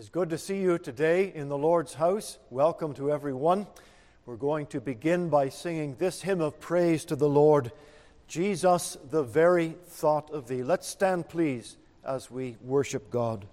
is good to see you today in the Lord's house. Welcome to everyone. We're going to begin by singing this hymn of praise to the Lord, Jesus, the very thought of Thee. Let's stand, please, as we worship God.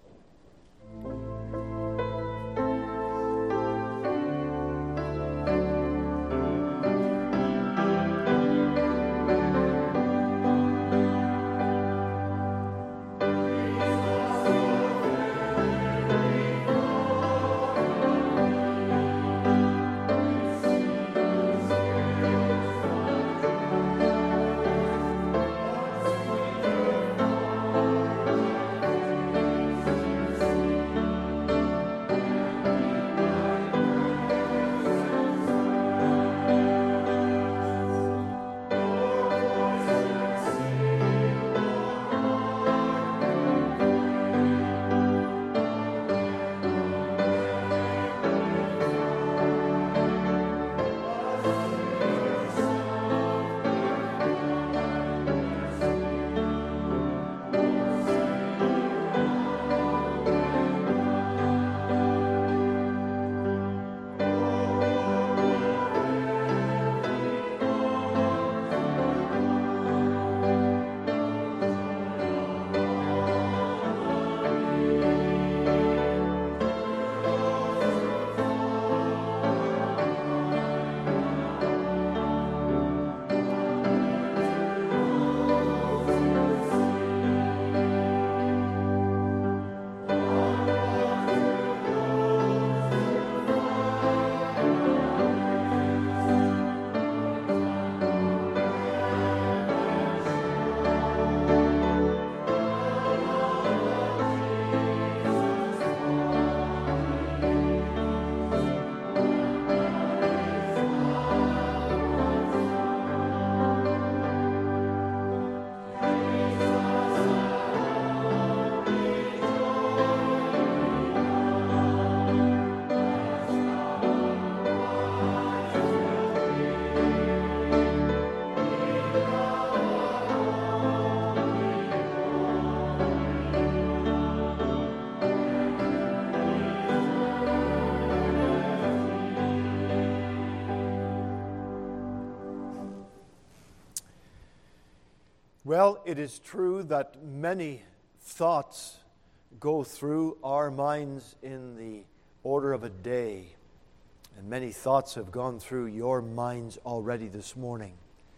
Well, it is true that many thoughts go through our minds in the order of a day, and many thoughts have gone through your minds already this morning.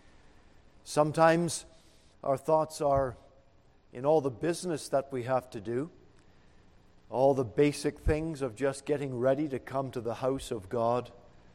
Sometimes our thoughts are in all the business that we have to do, all the basic things of just getting ready to come to the house of God.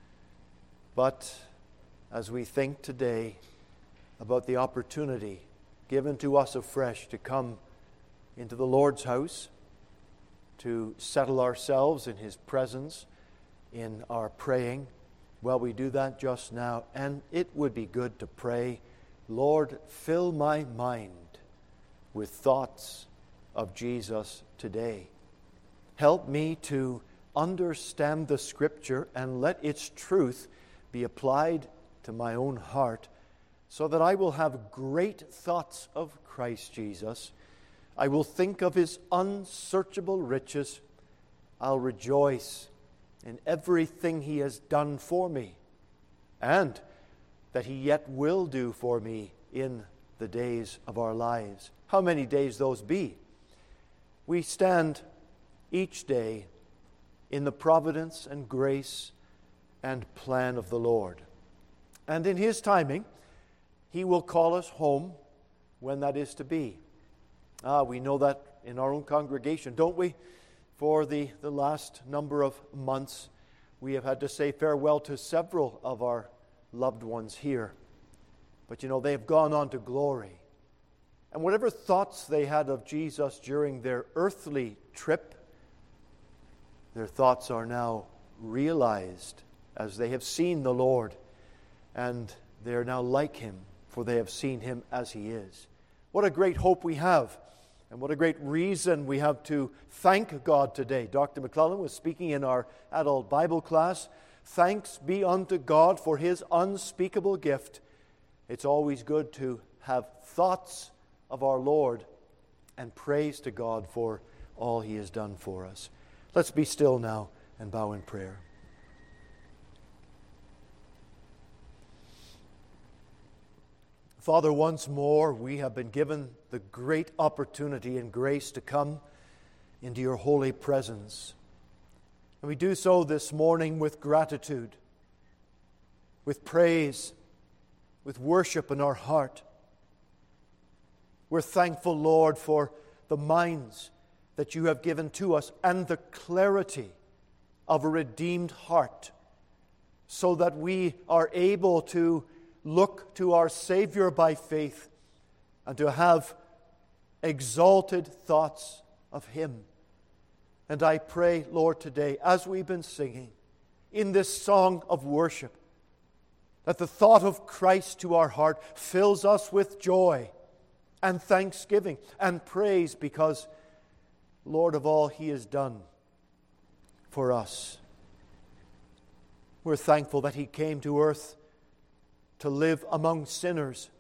But as we think today about the opportunity given to us afresh to come into the Lord's house, to settle ourselves in His presence in our praying, well, we do that just now, and it would be good to pray, Lord, fill my mind with thoughts of Jesus today. Help me to understand the Scripture and let its truth be applied to my own heart, so that I will have great thoughts of Christ Jesus. I will think of His unsearchable riches. I'll rejoice in everything He has done for me, and that He yet will do for me in the days of our lives. How many days those be? We stand each day in the providence and grace and plan of the Lord. And in His timing, He will call us home when that is to be. We know that in our own congregation, don't we? For the last number of months, we have had to say farewell to several of our loved ones here. But they have gone on to glory. And whatever thoughts they had of Jesus during their earthly trip, their thoughts are now realized as they have seen the Lord, and they are now like Him, for they have seen Him as He is. What a great hope we have, and what a great reason we have to thank God today. Dr. McClellan was speaking in our adult Bible class. Thanks be unto God for His unspeakable gift. It's always good to have thoughts of our Lord and praise to God for all He has done for us. Let's be still now and bow in prayer. Father, once more we have been given the great opportunity and grace to come into your holy presence. And we do so this morning with gratitude, with praise, with worship in our heart. We're thankful, Lord, for the minds that you have given to us and the clarity of a redeemed heart, so that we are able to look to our Savior by faith and to have exalted thoughts of Him. And I pray, Lord, today, as we've been singing in this song of worship, that the thought of Christ to our heart fills us with joy and thanksgiving and praise, because, Lord, of all He has done for us. We're thankful that He came to earth to live among sinners.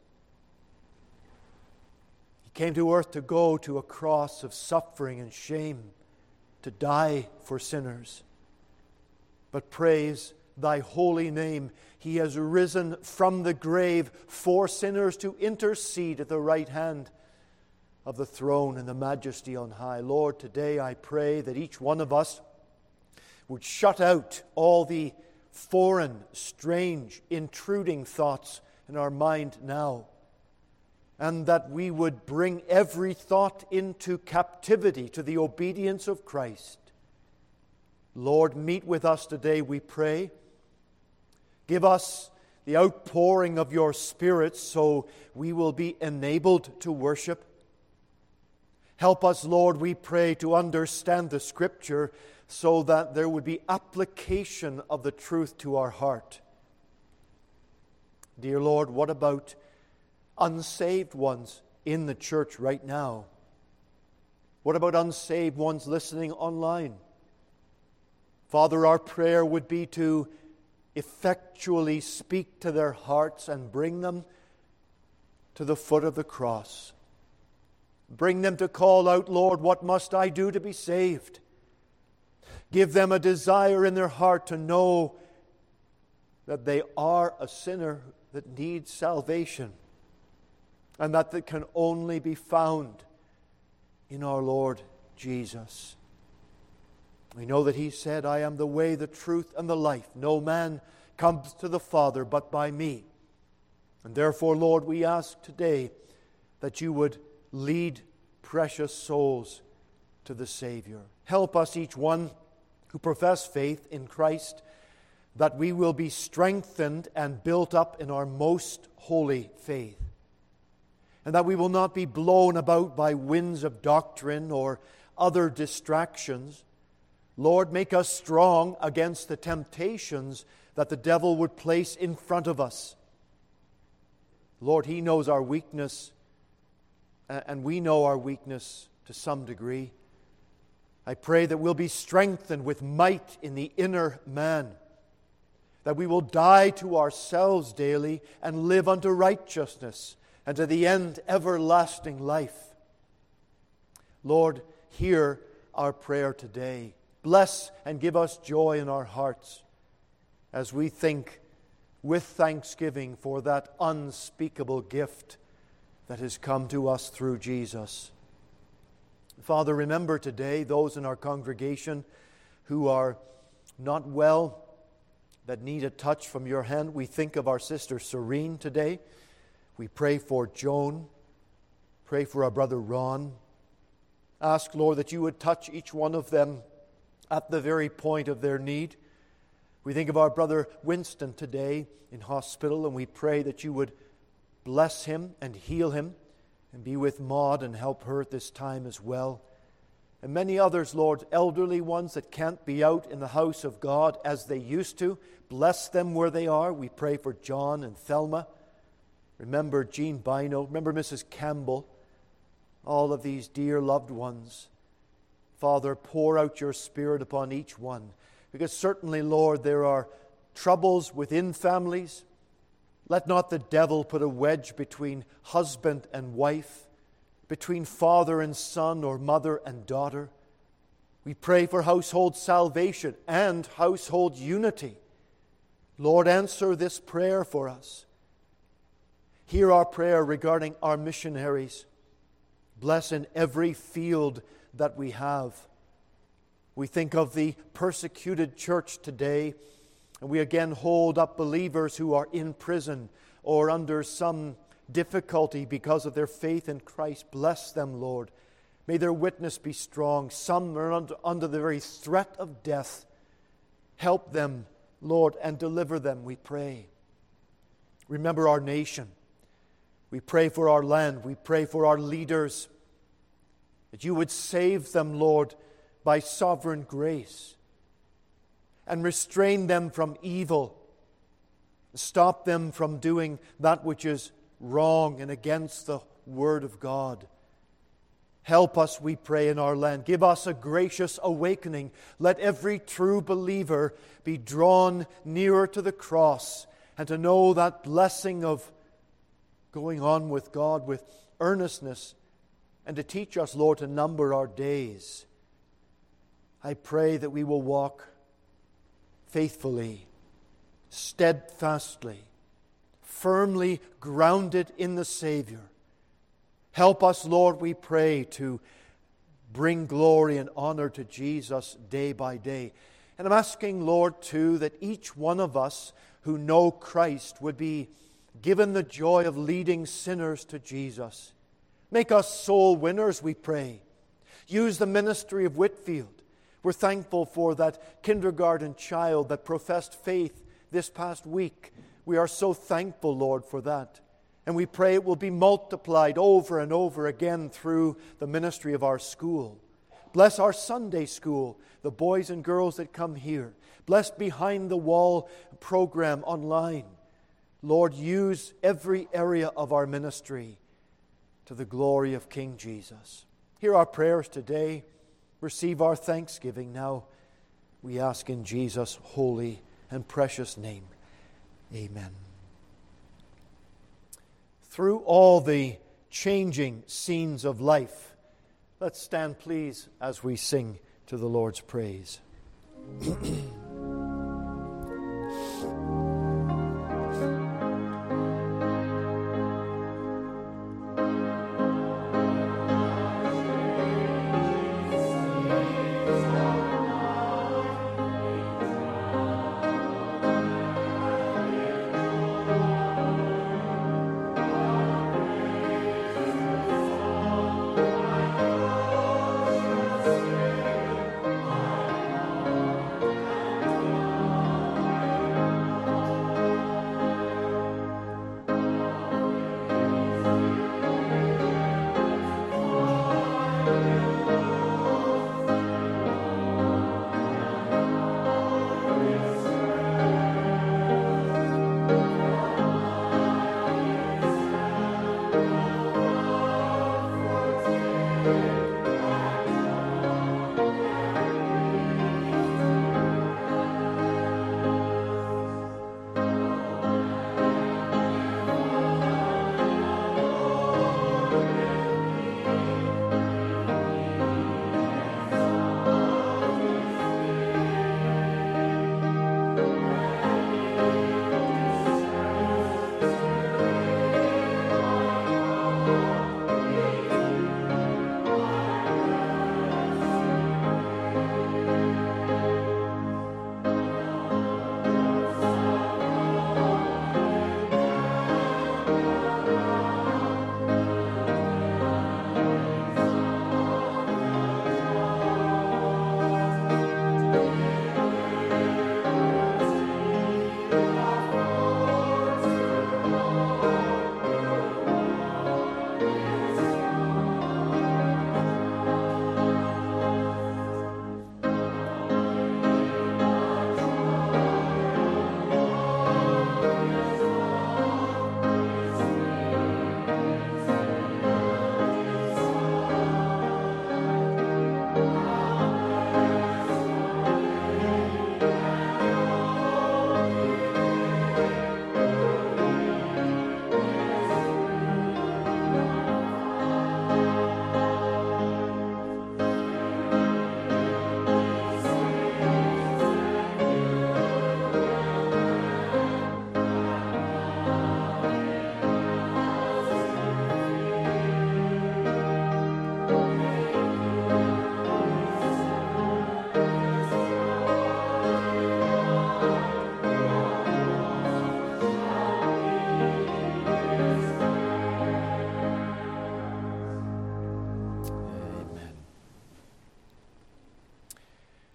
He came to earth to go to a cross of suffering and shame, to die for sinners. But praise Thy holy name, He has risen from the grave for sinners to intercede at the right hand of the throne and the majesty on high. Lord, today I pray that each one of us would shut out all the foreign, strange, intruding thoughts in our mind now, and that we would bring every thought into captivity to the obedience of Christ. Lord, meet with us today, we pray. Give us the outpouring of your Spirit so we will be enabled to worship. Help us, Lord, we pray, to understand the Scripture so that there would be application of the truth to our heart. Dear Lord, what about unsaved ones in the church right now? What about unsaved ones listening online? Father, our prayer would be to effectually speak to their hearts and bring them to the foot of the cross. Bring them to call out, Lord, what must I do to be saved? Give them a desire in their heart to know that they are a sinner that needs salvation, and that can only be found in our Lord Jesus. We know that He said, I am the way, the truth, and the life. No man comes to the Father but by me. And therefore, Lord, we ask today that you would lead precious souls to the Savior. Help us, each one who profess faith in Christ, that we will be strengthened and built up in our most holy faith, and that we will not be blown about by winds of doctrine or other distractions. Lord, make us strong against the temptations that the devil would place in front of us. Lord, He knows our weakness, and we know our weakness to some degree. I pray that we'll be strengthened with might in the inner man, that we will die to ourselves daily and live unto righteousness, and to the end everlasting life. Lord, hear our prayer today. Bless and give us joy in our hearts as we think with thanksgiving for that unspeakable gift that has come to us through Jesus. Father, remember today those in our congregation who are not well, that need a touch from your hand. We think of our sister Serene today. We pray for Joan. Pray for our brother Ron. Ask, Lord, that you would touch each one of them at the very point of their need. We think of our brother Winston today in hospital, and we pray that you would bless him and heal him, and be with Maud and help her at this time as well. And many others, Lord, elderly ones that can't be out in the house of God as they used to. Bless them where they are. We pray for John and Thelma. Remember Jean Bino. Remember Mrs. Campbell. All of these dear loved ones. Father, pour out your Spirit upon each one. Because certainly, Lord, there are troubles within families. Let not the devil put a wedge between husband and wife, between father and son or mother and daughter. We pray for household salvation and household unity. Lord, answer this prayer for us. Hear our prayer regarding our missionaries. Bless in every field that we have. We think of the persecuted church today, and we again hold up believers who are in prison or under some difficulty because of their faith in Christ. Bless them, Lord. May their witness be strong. Some are under the very threat of death. Help them, Lord, and deliver them, we pray. Remember our nation. We pray for our land. We pray for our leaders, that you would save them, Lord, by sovereign grace, and restrain them from evil. Stop them from doing that which is wrong and against the Word of God. Help us, we pray, in our land. Give us a gracious awakening. Let every true believer be drawn nearer to the cross and to know that blessing of going on with God with earnestness, and to teach us, Lord, to number our days. I pray that we will walk faithfully, steadfastly, firmly grounded in the Savior. Help us, Lord, we pray, to bring glory and honor to Jesus day by day. And I'm asking, Lord, too, that each one of us who know Christ would be given the joy of leading sinners to Jesus. Make us soul winners, we pray. Use the ministry of Whitfield. We're thankful for that kindergarten child that professed faith this past week. We are so thankful, Lord, for that. And we pray it will be multiplied over and over again through the ministry of our school. Bless our Sunday school, the boys and girls that come here. Bless Behind the Wall program online. Lord, use every area of our ministry to the glory of King Jesus. Hear our prayers today. Receive our thanksgiving now. We ask in Jesus' holy and precious name. Amen. Through all the changing scenes of life, let's stand, please, as we sing to the Lord's praise.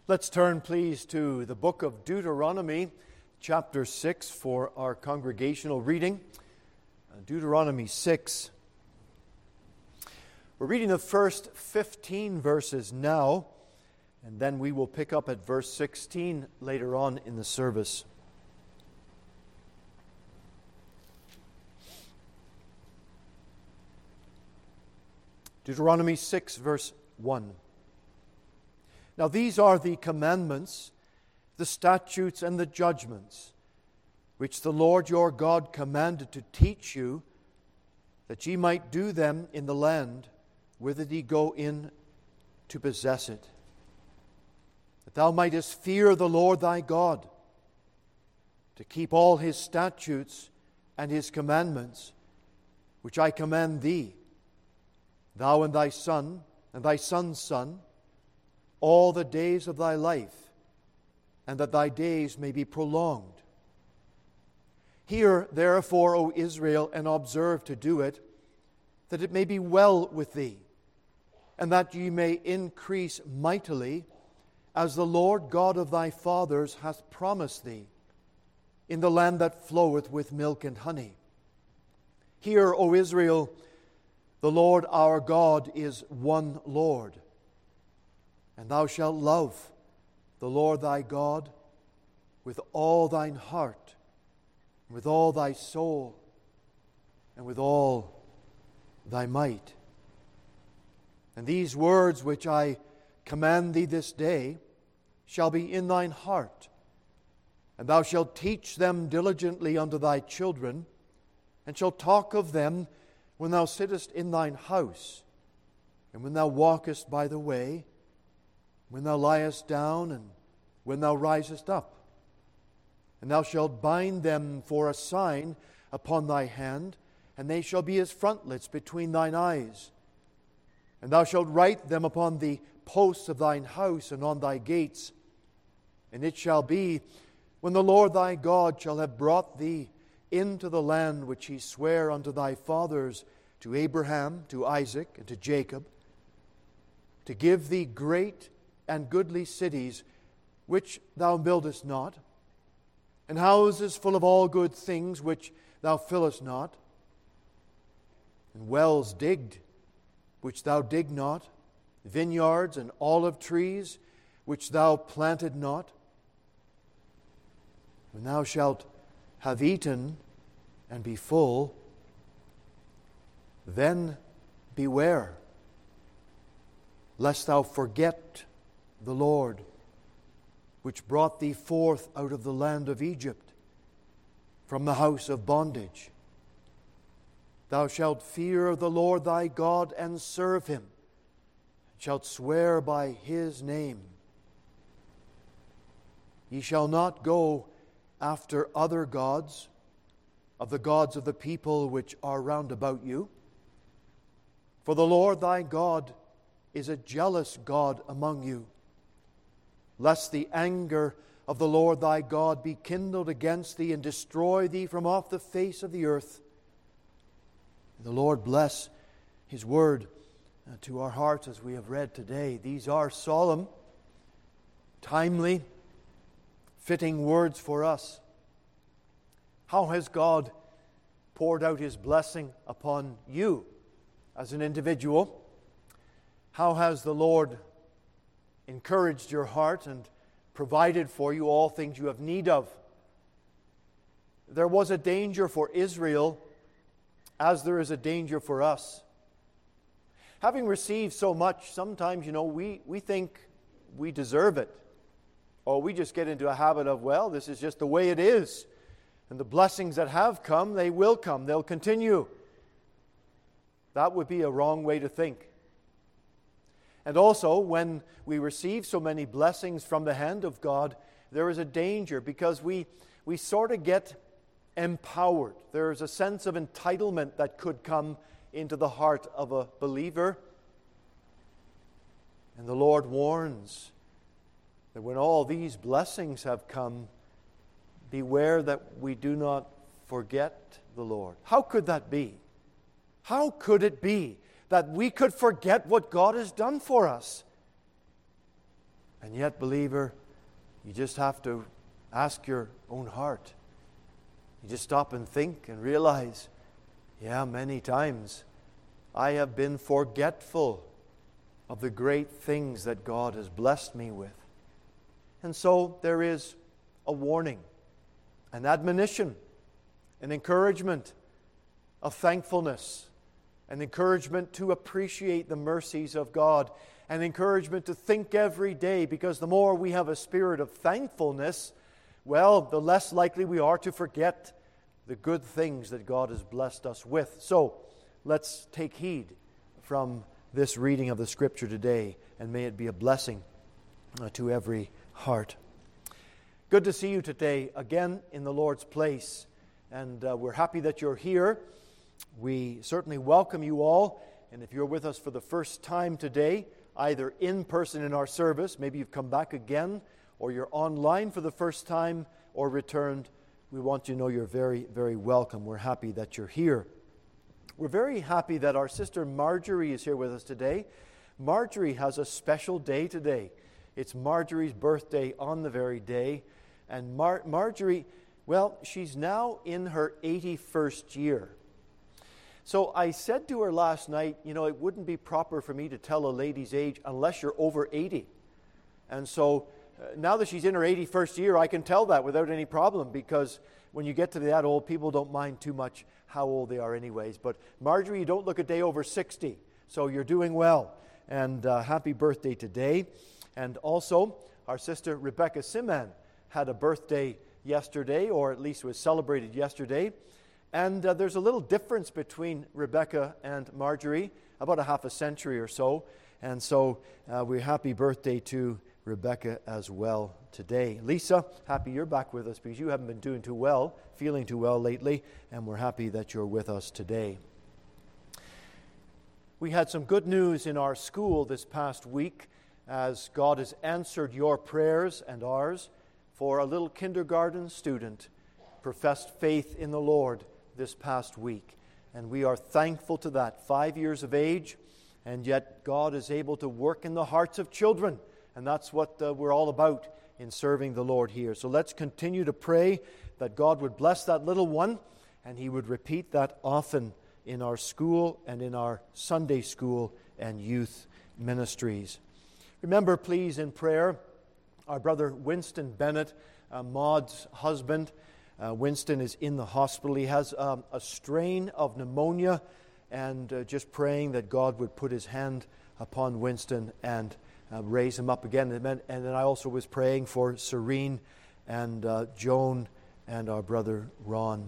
Let's turn, please, to the book of Deuteronomy, chapter 6, for our congregational reading. Deuteronomy 6. We're reading the first 15 verses now, and then we will pick up at verse 16 later on in the service. Deuteronomy 6, verse 1. Now these are the commandments, the statutes, and the judgments, which the Lord your God commanded to teach you, that ye might do them in the land whither ye go in to possess it, that thou mightest fear the Lord thy God, to keep all his statutes and his commandments, which I command thee, thou and thy son, and thy son's son, all the days of thy life, and that thy days may be prolonged. Hear, therefore, O Israel, and observe to do it, that it may be well with thee, and that ye may increase mightily, as the Lord God of thy fathers hath promised thee, in the land that floweth with milk and honey. Hear, O Israel, the Lord our God is one Lord. And thou shalt love the Lord thy God with all thine heart, with all thy soul, and with all thy might. And these words which I command thee this day shall be in thine heart, and thou shalt teach them diligently unto thy children, and shalt talk of them when thou sittest in thine house, and when thou walkest by the way, when thou liest down, and when thou risest up. And thou shalt bind them for a sign upon thy hand, and they shall be as frontlets between thine eyes. And thou shalt write them upon the posts of thine house and on thy gates. And it shall be, when the Lord thy God shall have brought thee into the land which he sware unto thy fathers, to Abraham, to Isaac, and to Jacob, to give thee great and goodly cities, which thou buildest not, and houses full of all good things, which thou fillest not, and wells digged, which thou dig not, vineyards and olive trees, which thou planted not. When thou shalt have eaten and be full, then beware, lest thou forget the Lord, which brought thee forth out of the land of Egypt, from the house of bondage. Thou shalt fear the Lord thy God and serve him, and shalt swear by his name. Ye shall not go after other gods, of the gods of the people which are round about you. For the Lord thy God is a jealous God among you, lest the anger of the Lord thy God be kindled against thee and destroy thee from off the face of the earth. The Lord bless his word to our hearts as we have read today. These are solemn, timely, fitting words for us. How has God poured out his blessing upon you as an individual? How has the Lord encouraged your heart and provided for you all things you have need of? There was a danger for Israel, as there is a danger for us. Having received so much, sometimes, we think we deserve it. Or we just get into a habit of, well, this is just the way it is. And the blessings that have come, they will come. They'll continue. That would be a wrong way to think. And also, when we receive so many blessings from the hand of God, there is a danger because we sort of get empowered. There is a sense of entitlement that could come into the heart of a believer. And the Lord warns that when all these blessings have come, beware that we do not forget the Lord. How could that be? How could it be that we could forget what God has done for us? And yet, believer, you just have to ask your own heart. You just stop and think and realize, yeah, many times I have been forgetful of the great things that God has blessed me with. And so there is a warning, an admonition, an encouragement of thankfulness, an encouragement to appreciate the mercies of God, an encouragement to think every day, because the more we have a spirit of thankfulness, well, the less likely we are to forget the good things that God has blessed us with. So, let's take heed from this reading of the Scripture today, and may it be a blessing to every heart. Good to see you today again in the Lord's place, and we're happy that you're here. We certainly welcome you all, and if you're with us for the first time today, either in person in our service, maybe you've come back again, or you're online for the first time or returned, we want you to know you're very, very welcome. We're happy that you're here. We're very happy that our sister Marjorie is here with us today. Marjorie has a special day today. It's Marjorie's birthday on the very day. And Marjorie, well, she's now in her 81st year. So I said to her last night, it wouldn't be proper for me to tell a lady's age unless you're over 80. And so now that she's in her 81st year, I can tell that without any problem, because when you get to that old, people don't mind too much how old they are anyways. But Marjorie, you don't look a day over 60, so you're doing well. And happy birthday today. And also, our sister Rebecca Siman had a birthday yesterday, or at least was celebrated yesterday. And there's a little difference between Rebecca and Marjorie, about a half a century or so. And so we're happy birthday to Rebecca as well today. Lisa, happy you're back with us, because you haven't been doing too well, feeling too well lately, and we're happy that you're with us today. We had some good news in our school this past week, as God has answered your prayers and ours for a little kindergarten student professed faith in the Lord this past week. And we are thankful to that. 5 years of age, and yet God is able to work in the hearts of children. And that's what we're all about in serving the Lord here. So let's continue to pray that God would bless that little one, and He would repeat that often in our school and in our Sunday school and youth ministries. Remember, please, in prayer, our brother Winston Bennett, Maud's husband. Winston is in the hospital. He has a strain of pneumonia, and just praying that God would put His hand upon Winston and raise him up again. And then I also was praying for Serene and Joan and our brother Ron.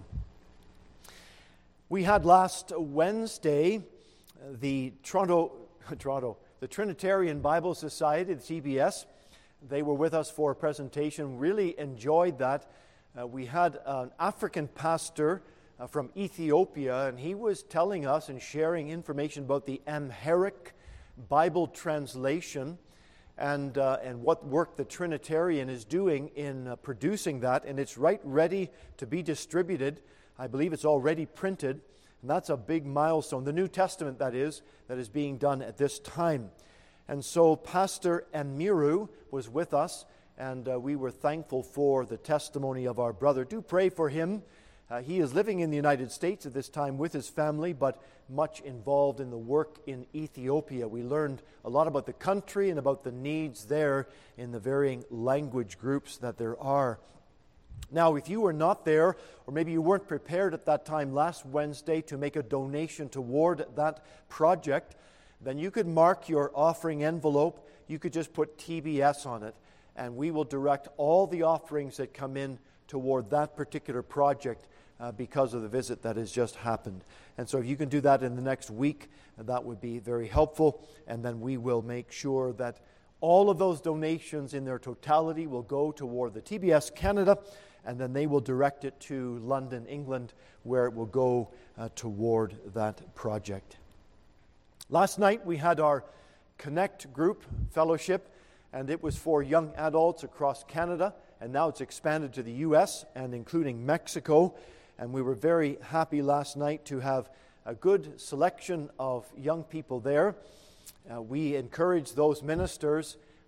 We had last Wednesday the the Trinitarian Bible Society, the TBS. They were with us for a presentation. Really enjoyed that. We had an African pastor from Ethiopia, and he was telling us and sharing information about the Amharic Bible translation and what work the Trinitarian is doing in producing that, and it's right ready to be distributed. I believe it's already printed, and that's a big milestone. The New Testament, that is being done at this time. And so Pastor Amiru was with us, and we were thankful for the testimony of our brother. Do pray for him. He is living in the United States at this time with his family, but much involved in the work in Ethiopia. We learned a lot about the country and about the needs there in the varying language groups that there are. Now, if you were not there, or maybe you weren't prepared at that time last Wednesday to make a donation toward that project, then you could mark your offering envelope. You could just put TBS on it, and we will direct all the offerings that come in toward that particular project because of the visit that has just happened. And so if you can do that in the next week, that would be very helpful. And then we will make sure that all of those donations in their totality will go toward the TBS Canada, and then they will direct it to London, England, where it will go toward that project. Last night we had our Connect group fellowship, and it was for young adults across Canada, and now it's expanded to the U.S. and including Mexico. And we were very happy last night to have a good selection of young people there. We encourage those ministers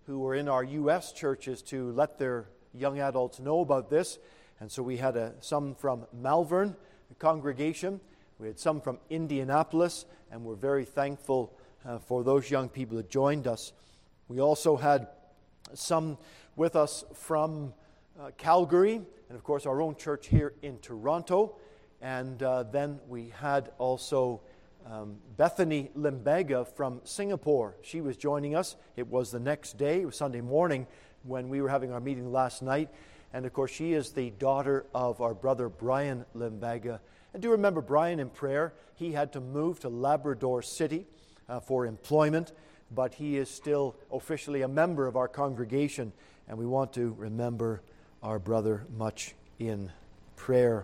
who were in our U.S. churches to let their young adults know about this. And so we had some from Malvern congregation. We had some from Indianapolis, and we're very thankful for those young people that joined us. We also had some with us from Calgary, and of course our own church here in Toronto. And then we had also Bethany Limbega from Singapore. She was joining us. It was the next day. It was Sunday morning when we were having our meeting last night. And of course, she is the daughter of our brother Brian Limbega. And do remember Brian in prayer. He had to move to Labrador City for employment, but he is still officially a member of our congregation, and we want to remember our brother much in prayer.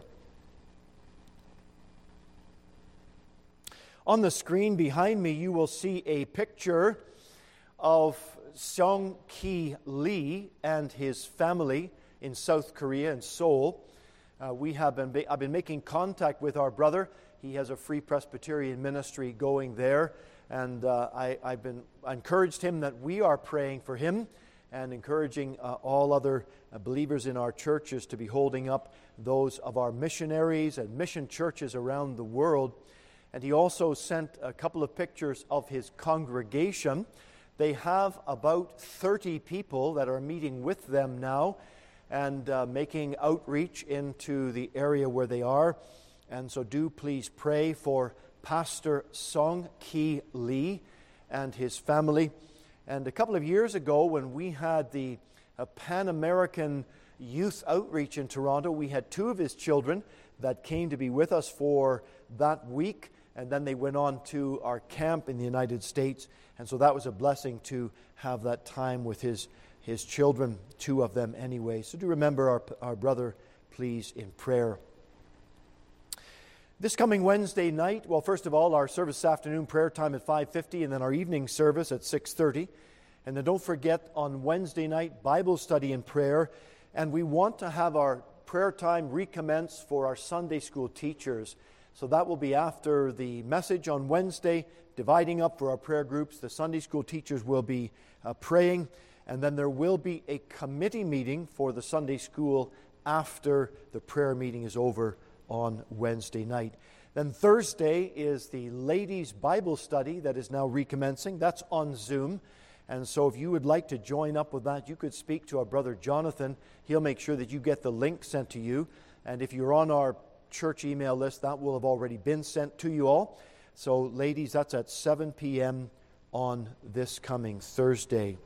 On the screen behind me, you will see a picture of Seong Ki Lee and his family in South Korea, in Seoul. I've been making contact with our brother. He has a Free Presbyterian ministry going there, and I encouraged him that we are praying for him and encouraging all other believers in our churches to be holding up those of our missionaries and mission churches around the world. And he also sent a couple of pictures of his congregation. They have about 30 people that are meeting with them now and making outreach into the area where they are. And so do please pray for Pastor Seong Ki Lee and his family. And a couple of years ago, when we had the Pan-American Youth Outreach in Toronto, we had two of his children that came to be with us for that week. And then they went on to our camp in the United States. And so that was a blessing to have that time with his children, two of them anyway. So do remember our brother, please, in prayer. This coming Wednesday night, well, first of all, our service this afternoon, prayer time at 5:50, and then our evening service at 6:30. And then don't forget, on Wednesday night, Bible study and prayer. And we want to have our prayer time recommence for our Sunday school teachers. So that will be after the message on Wednesday, dividing up for our prayer groups. The Sunday school teachers will be praying, and then there will be a committee meeting for the Sunday school after the prayer meeting is over on Wednesday night. Then Thursday is the ladies' Bible study that is now recommencing. That's on Zoom. And so if you would like to join up with that, you could speak to our brother Jonathan. He'll make sure that you get the link sent to you. And if you're on our church email list, that will have already been sent to you all. So ladies, that's at 7 p.m. on this coming Thursday.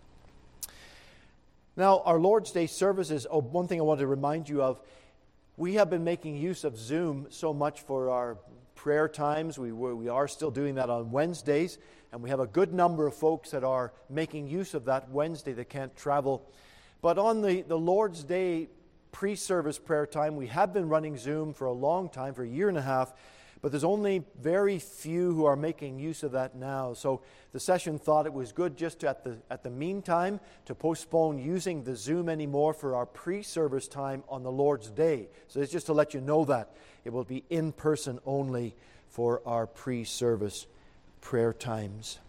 Now, our Lord's Day services, one thing I want to remind you of, we have been making use of Zoom so much for our prayer times. We are still doing that on Wednesdays, and we have a good number of folks that are making use of that Wednesday that can't travel. But on the Lord's Day pre-service prayer time, we have been running Zoom for a long time, for a year and a half, but there's only very few who are making use of that now. So the session thought it was good just at the meantime to postpone using the Zoom anymore for our pre-service time on the Lord's Day. So it's just to let you know that it will be in person only for our pre-service prayer times.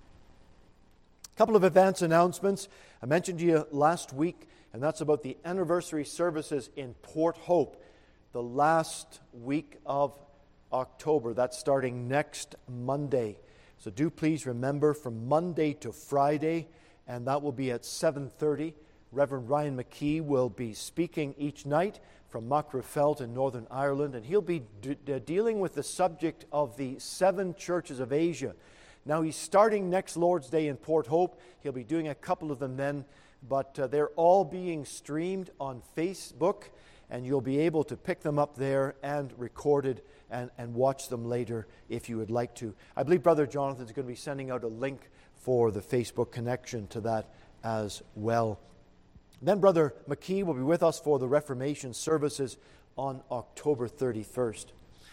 A couple of advance announcements. I mentioned to you last week, and that's about the anniversary services in Port Hope, the last week of October. That's starting next Monday. So do please remember, from Monday to Friday, and that will be at 7:30. Reverend Ryan McKee will be speaking each night from Macrofelt in Northern Ireland, and he'll be dealing with the subject of the 7 churches of Asia. Now, he's starting next Lord's Day in Port Hope. He'll be doing a couple of them then, but they're all being streamed on Facebook, and you'll be able to pick them up there and recorded and watch them later if you would like to. I believe Brother Jonathan's going to be sending out a link for the Facebook connection to that as well. Then Brother McKee will be with us for the Reformation services on October 31st.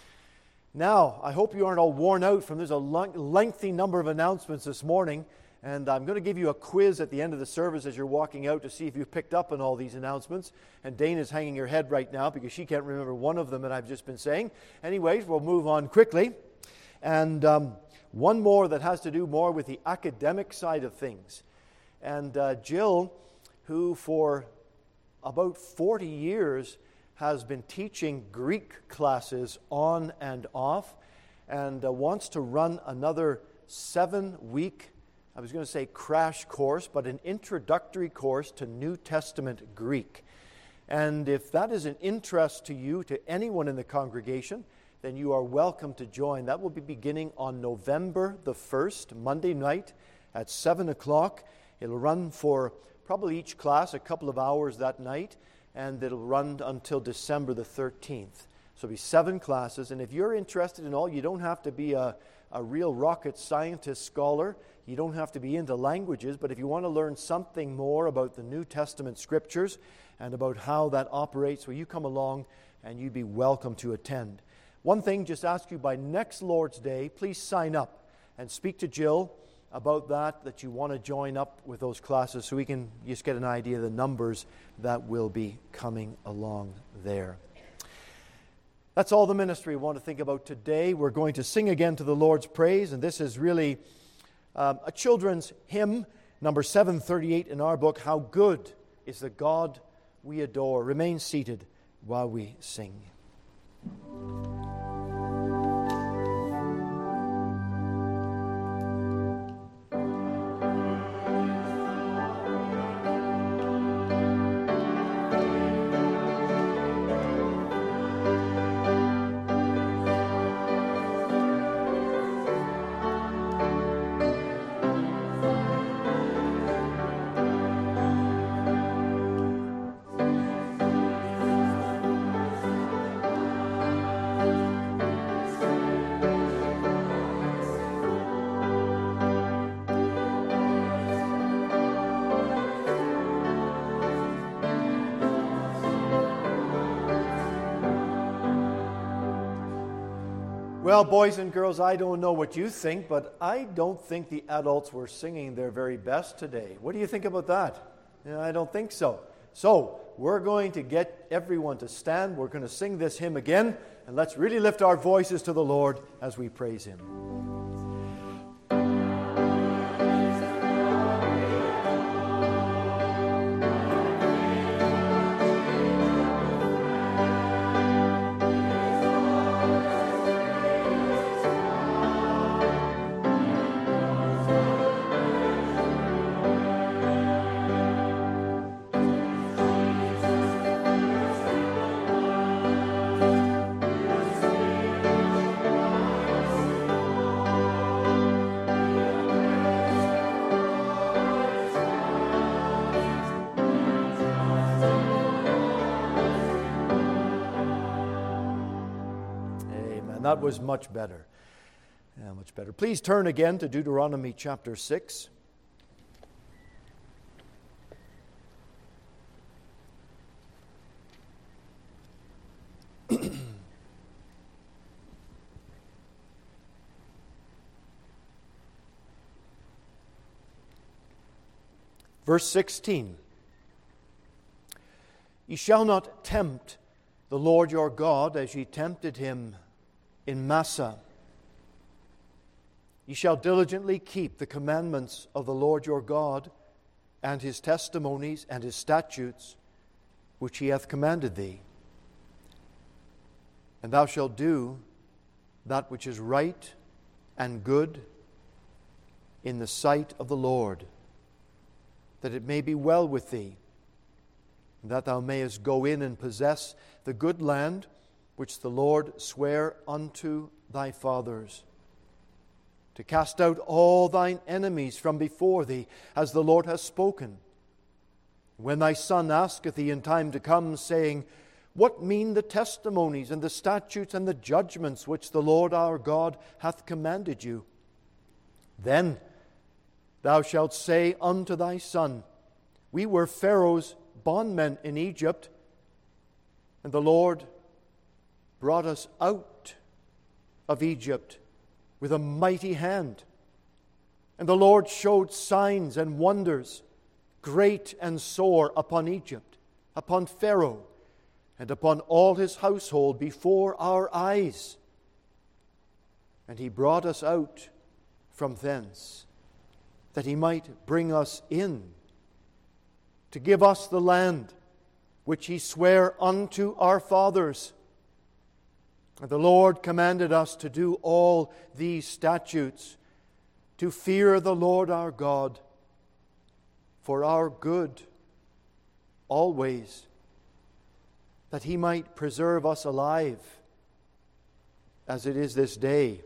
Now, I hope you aren't all worn out from there's a lengthy number of announcements this morning, and I'm going to give you a quiz at the end of the service as you're walking out to see if you've picked up on all these announcements. And Dana's hanging her head right now because she can't remember one of them that I've just been saying. Anyways, we'll move on quickly. And one more that has to do more with the academic side of things. And Jill, who for about 40 years has been teaching Greek classes on and off, and wants to run another 7-week, I was going to say crash course, but an introductory course to New Testament Greek. And if that is an interest to you, to anyone in the congregation, then you are welcome to join. That will be beginning on November the 1st, Monday night at 7 o'clock. It'll run for probably each class a couple of hours that night, and it'll run until December the 13th. So it'll be 7 classes, and if you're interested in all, you don't have to be a real rocket scientist scholar. You don't have to be into languages, but if you want to learn something more about the New Testament Scriptures and about how that operates, well, you come along and you'd be welcome to attend. One thing, just ask you by next Lord's Day, please sign up and speak to Jill about that you want to join up with those classes so we can just get an idea of the numbers that will be coming along there. That's all the ministry we want to think about today. We're going to sing again to the Lord's praise, and this is really a children's hymn, number 738 in our book, How Good is the God We Adore. Remain seated while we sing. Well, boys and girls, I don't know what you think, but I don't think the adults were singing their very best today. What do you think about that? I don't think so. So, we're going to get everyone to stand. We're going to sing this hymn again, and let's really lift our voices to the Lord as we praise Him. That was much better. Yeah, much better. Please turn again to Deuteronomy chapter 6. Verse 16. Ye shall not tempt the Lord your God as ye tempted him in Massah. Ye shall diligently keep the commandments of the Lord your God, and his testimonies and his statutes, which he hath commanded thee. And thou shalt do that which is right and good in the sight of the Lord, that it may be well with thee, and that thou mayest go in and possess the good land which the Lord sware unto thy fathers, to cast out all thine enemies from before thee, as the Lord hath spoken. When thy son asketh thee in time to come, saying, What mean the testimonies and the statutes and the judgments which the Lord our God hath commanded you? Then thou shalt say unto thy son, We were Pharaoh's bondmen in Egypt, and the Lord brought us out of Egypt with a mighty hand. And the Lord showed signs and wonders, great and sore, upon Egypt, upon Pharaoh, and upon all his household before our eyes. And he brought us out from thence. that He might bring us in, to give us the land which He sware unto our fathers. And the Lord commanded us to do all these statutes, to fear the Lord our God, for our good always, that He might preserve us alive, as it is this day.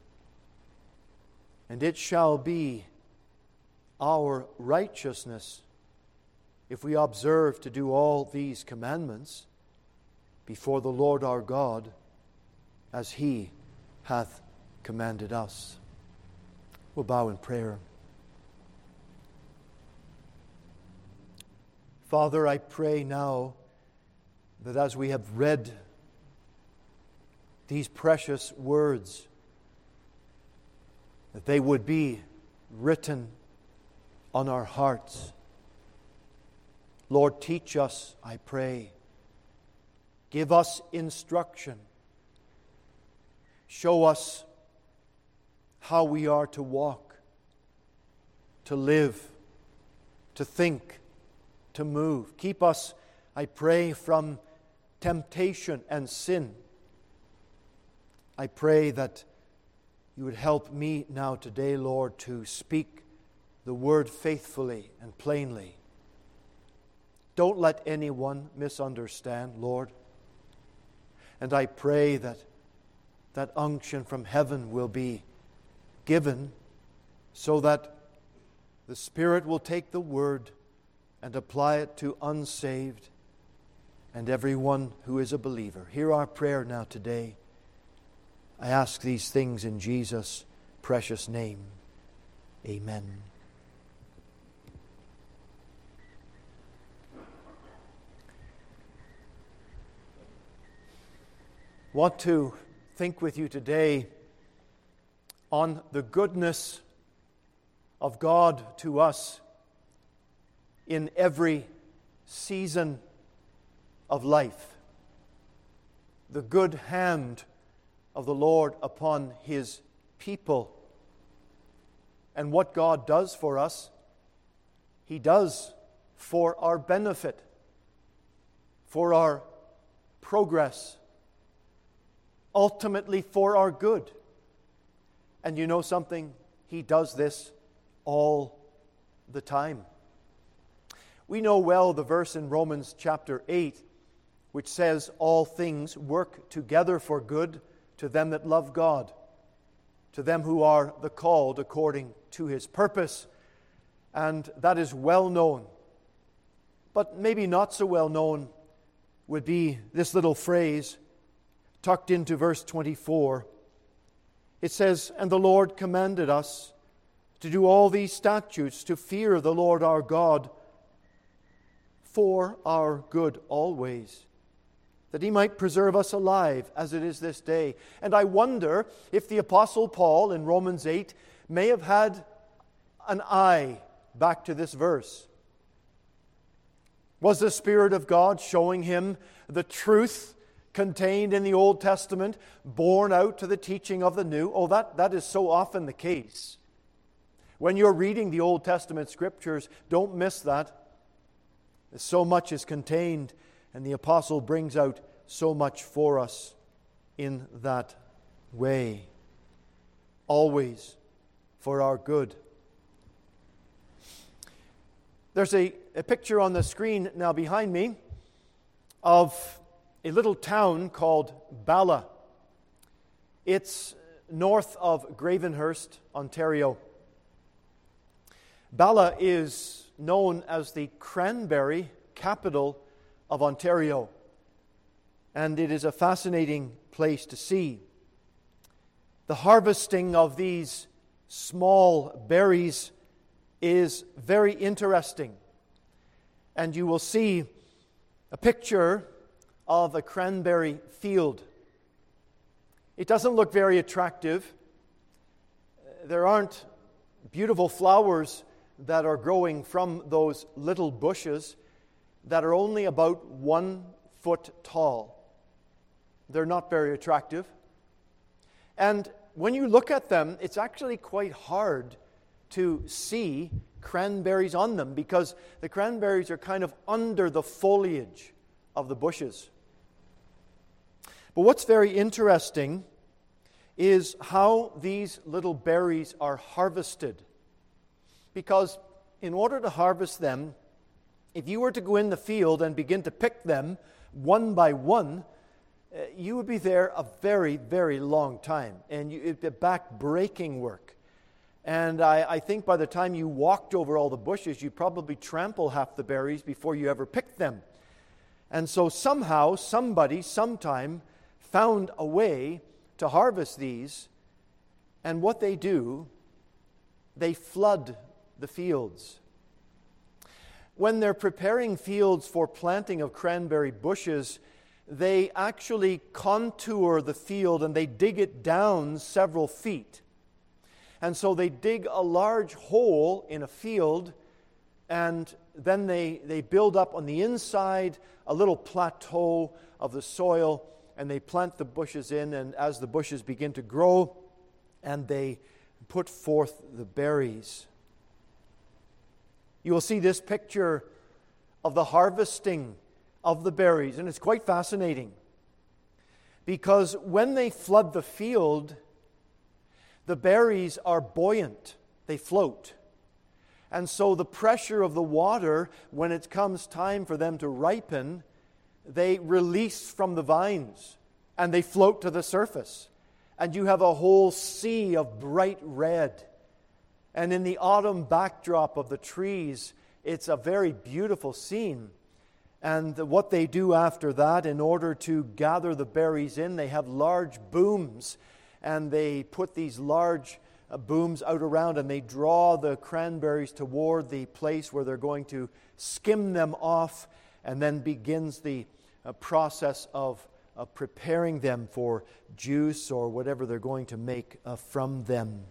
And it shall be our righteousness if we observe to do all these commandments before the Lord our God, as He hath commanded us. We'll bow in prayer. Father, I pray now that as we have read these precious words, that they would be written on our hearts. Lord, teach us, I pray. Give us instruction. Show us how we are to walk, to live, to think, to move. Keep us, I pray, from temptation and sin. I pray that You would help me now today, Lord, to speak the word faithfully and plainly. Don't let anyone misunderstand, Lord. And I pray that that unction from heaven will be given so that the Spirit will take the word and apply it to unsaved and everyone who is a believer. Hear our prayer now today. I ask these things in Jesus' precious name. Amen. I want to think with you today on the goodness of God to us in every season of life. The good hand of the Lord upon His people. And what God does for us, He does for our benefit, for our progress, ultimately for our good. And you know something? He does this all the time. We know well the verse in Romans chapter 8, which says, all things work together for good to them that love God, to them who are the called according to His purpose. And that is well known. But maybe not so well known would be this little phrase tucked into verse 24. It says, and the Lord commanded us to do all these statutes, to fear the Lord our God, for our good always, that He might preserve us alive as it is this day. And I wonder if the Apostle Paul in Romans 8 may have had an eye back to this verse. Was the Spirit of God showing him the truth contained in the Old Testament, borne out to the teaching of the New? Oh, that is so often the case. When you're reading the Old Testament Scriptures, don't miss that. So much is contained, and the Apostle brings out so much for us in that way. Always for our good. There's a picture on the screen now behind me of a little town called Bala. It's north of Gravenhurst, Ontario. Bala is known as the cranberry capital of Ontario, and it is a fascinating place to see. The harvesting of these small berries is very interesting, and you will see a picture of a cranberry field. It doesn't look very attractive. There aren't beautiful flowers that are growing from those little bushes that are only about 1 foot tall. They're not very attractive. And when you look at them, it's actually quite hard to see cranberries on them because the cranberries are kind of under the foliage of the bushes. But what's very interesting is how these little berries are harvested. Because in order to harvest them, if you were to go in the field and begin to pick them one by one, you would be there a very, very long time. And it'd be back-breaking work. And I think by the time you walked over all the bushes, you'd probably trample half the berries before you ever picked them. And so somehow, somebody, sometime, found a way to harvest these. And what they do, they flood the fields. When they're preparing fields for planting of cranberry bushes, they actually contour the field and they dig it down several feet. And so they dig a large hole in a field, and then they build up on the inside a little plateau of the soil, and they plant the bushes in, and as the bushes begin to grow, and they put forth the berries. You will see this picture of the harvesting of the berries, and it's quite fascinating. Because when they flood the field, the berries are buoyant, they float. And so the pressure of the water, when it comes time for them to ripen, they release from the vines and they float to the surface. And you have a whole sea of bright red. And in the autumn backdrop of the trees, it's a very beautiful scene. And what they do after that, in order to gather the berries in, they have large booms. And they put these large booms out around, and they draw the cranberries toward the place where they're going to skim them off, and then begins the process of preparing them for juice or whatever they're going to make from them.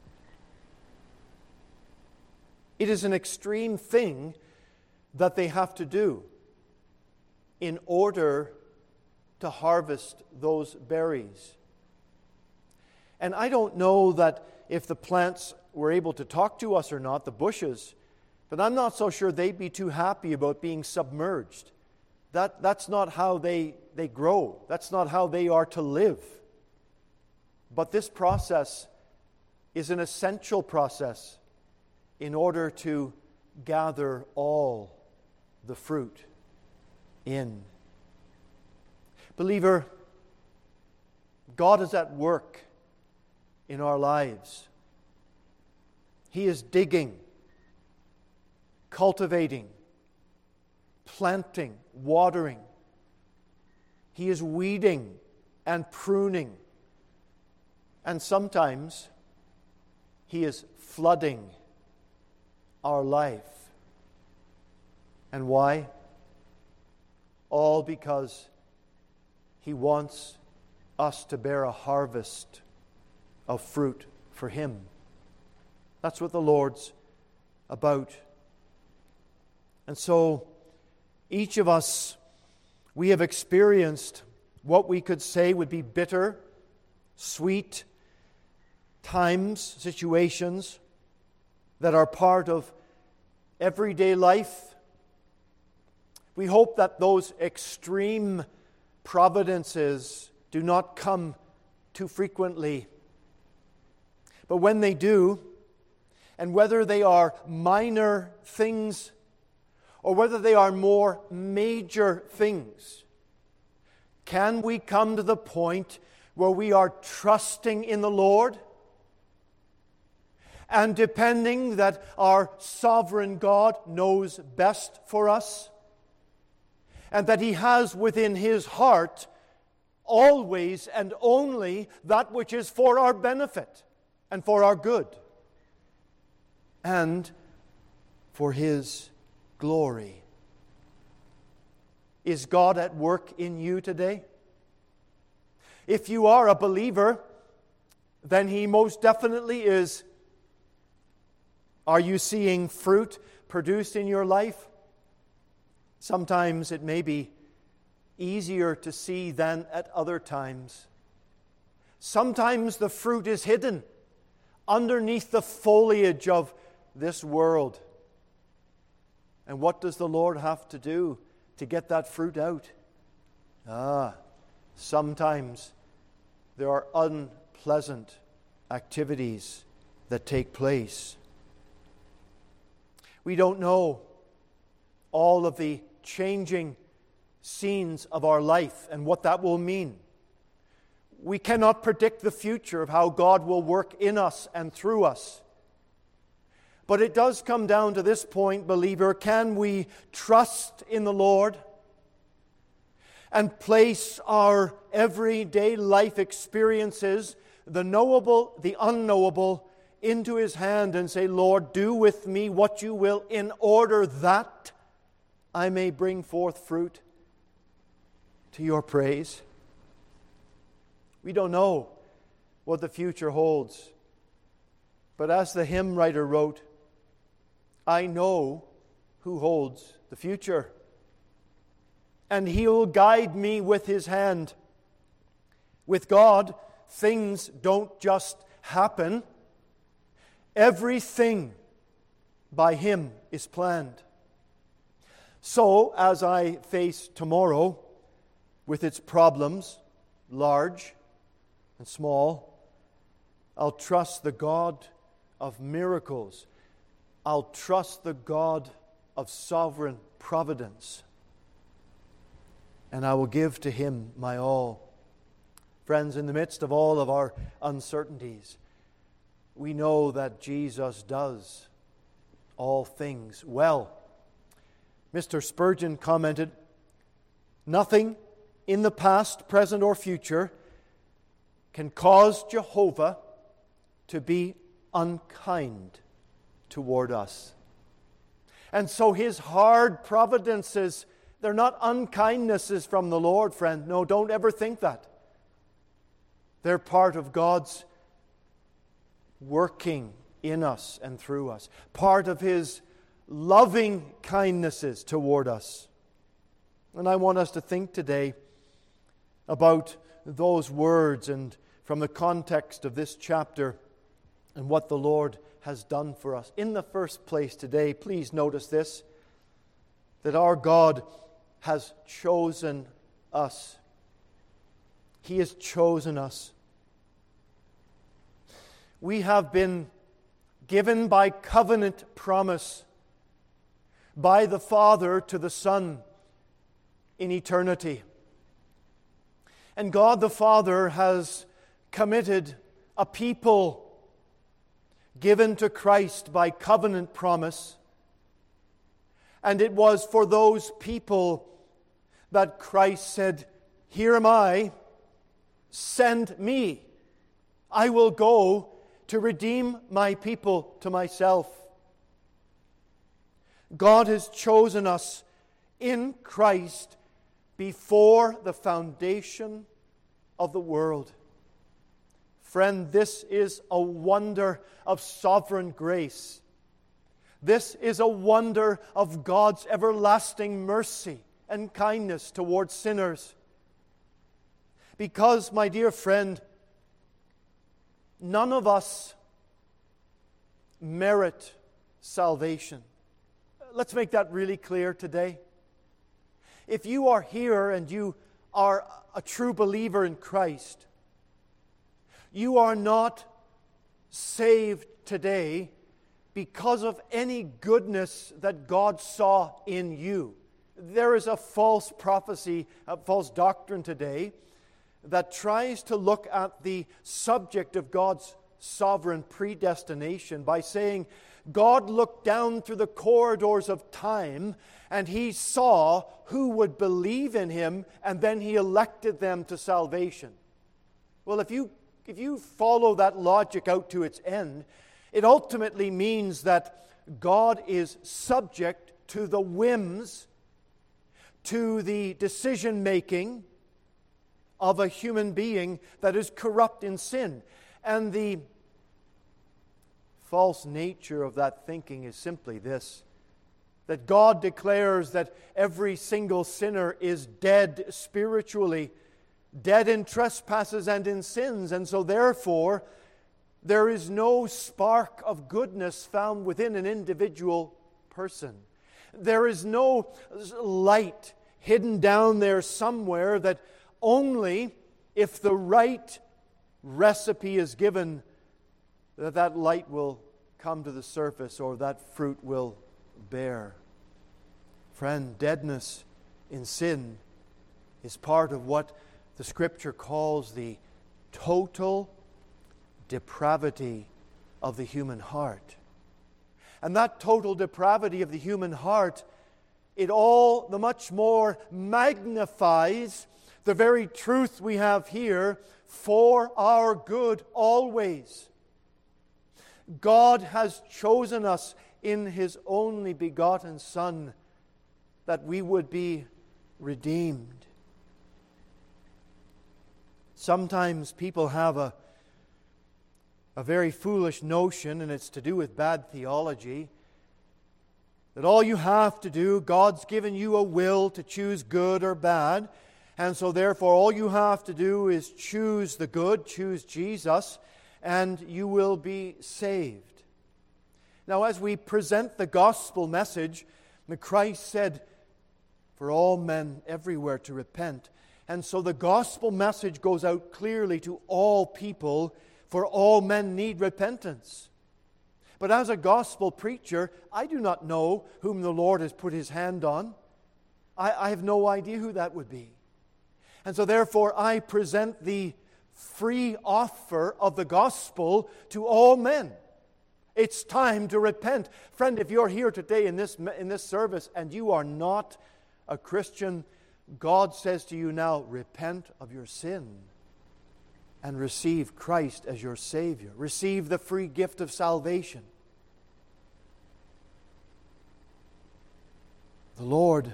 It is an extreme thing that they have to do in order to harvest those berries. And I don't know that if the plants were able to talk to us or not, the bushes, but I'm not so sure they'd be too happy about being submerged. That's not how they grow. That's not how they are to live. But this process is an essential process in order to gather all the fruit in. Believer, God is at work in our lives. He is digging, cultivating, planting, watering. He is weeding and pruning. And sometimes He is flooding our life. And why? All because He wants us to bear a harvest of fruit for Him. That's what the Lord's about. And so, each of us, we have experienced what we could say would be bitter, sweet times, situations that are part of everyday life. We hope that those extreme providences do not come too frequently. But when they do, and whether they are minor things or whether they are more major things, can we come to the point where we are trusting in the Lord and depending that our sovereign God knows best for us and that He has within His heart always and only that which is for our benefit and for our good, and for His glory? Is God at work in you today? If you are a believer, then He most definitely is. Are you seeing fruit produced in your life? Sometimes it may be easier to see than at other times. Sometimes the fruit is hidden underneath the foliage of this world. And what does the Lord have to do to get that fruit out? Sometimes there are unpleasant activities that take place. We don't know all of the changing scenes of our life and what that will mean. We cannot predict the future of how God will work in us and through us. But it does come down to this point, believer: can we trust in the Lord and place our everyday life experiences, the knowable, the unknowable, into His hand and say, Lord, do with me what you will, in order that I may bring forth fruit to your praise? We don't know what the future holds. But as the hymn writer wrote, I know who holds the future, and He'll guide me with His hand. With God, things don't just happen. Everything by Him is planned. So, as I face tomorrow with its problems, large and small, I'll trust the God of miracles. I'll trust the God of sovereign providence. And I will give to Him my all. Friends, in the midst of all of our uncertainties, we know that Jesus does all things well. Mr. Spurgeon commented, nothing in the past, present, or future can cause Jehovah to be unkind toward us. And so His hard providences, they're not unkindnesses from the Lord, friend. No, don't ever think that. They're part of God's working in us and through us. Part of His loving kindnesses toward us. And I want us to think today about those words and from the context of this chapter and what the Lord has done for us. In the first place today, please notice this, that our God has chosen us. He has chosen us. We have been given by covenant promise by the Father to the Son in eternity. And God the Father has committed a people given to Christ by covenant promise. And it was for those people that Christ said, here am I, send me. I will go to redeem my people to myself. God has chosen us in Christ before the foundation of the world. Friend, this is a wonder of sovereign grace. This is a wonder of God's everlasting mercy and kindness towards sinners. Because, my dear friend, none of us merit salvation. Let's make that really clear today. If you are here and you are a true believer in Christ, you are not saved today because of any goodness that God saw in you. There is a false prophecy, a false doctrine today that tries to look at the subject of God's sovereign predestination by saying God looked down through the corridors of time and He saw who would believe in Him, and then He elected them to salvation. Well, if you follow that logic out to its end, it ultimately means that God is subject to the whims, to the decision-making of a human being that is corrupt in sin. And the false nature of that thinking is simply this, that God declares that every single sinner is dead spiritually, dead in trespasses and in sins, and so therefore There is no spark of goodness found within an individual person. There is no light hidden down there somewhere that only if the right recipe is given that light will come to the surface or that fruit will bear. Friend, deadness in sin is part of what the Scripture calls the total depravity of the human heart. And that total depravity of the human heart, it all the much more magnifies the very truth we have here, for our good always. God has chosen us in His only begotten Son that we would be redeemed. Sometimes people have a very foolish notion, and it's to do with bad theology, that all you have to do, God's given you a will to choose good or bad, and so therefore all you have to do is choose the good, choose Jesus, and you will be saved. Now, as we present the gospel message, Christ said for all men everywhere to repent. And so the gospel message goes out clearly to all people, for all men need repentance. But as a gospel preacher, I do not know whom the Lord has put His hand on. I have no idea who that would be. And so therefore I present the free offer of the gospel to all men. It's time to repent. Friend, if you're here today in this service and you are not a Christian, God says to you now, repent of your sin and receive Christ as your Savior. Receive the free gift of salvation. The Lord,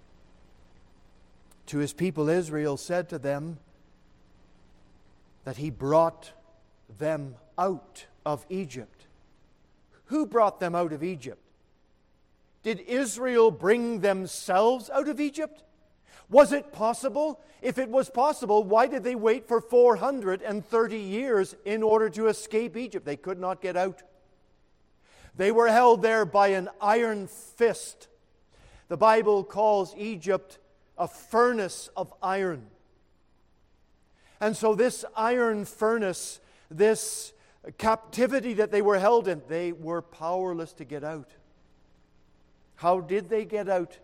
to His people Israel, said to them that He brought them out of Egypt. Who brought them out of Egypt? Did Israel bring themselves out of Egypt? Was it possible? If it was possible, why did they wait for 430 years in order to escape Egypt? They could not get out. They were held there by an iron fist. The Bible calls Egypt a furnace of iron. And so this iron furnace, this captivity that they were held in, they were powerless to get out. How did they get out?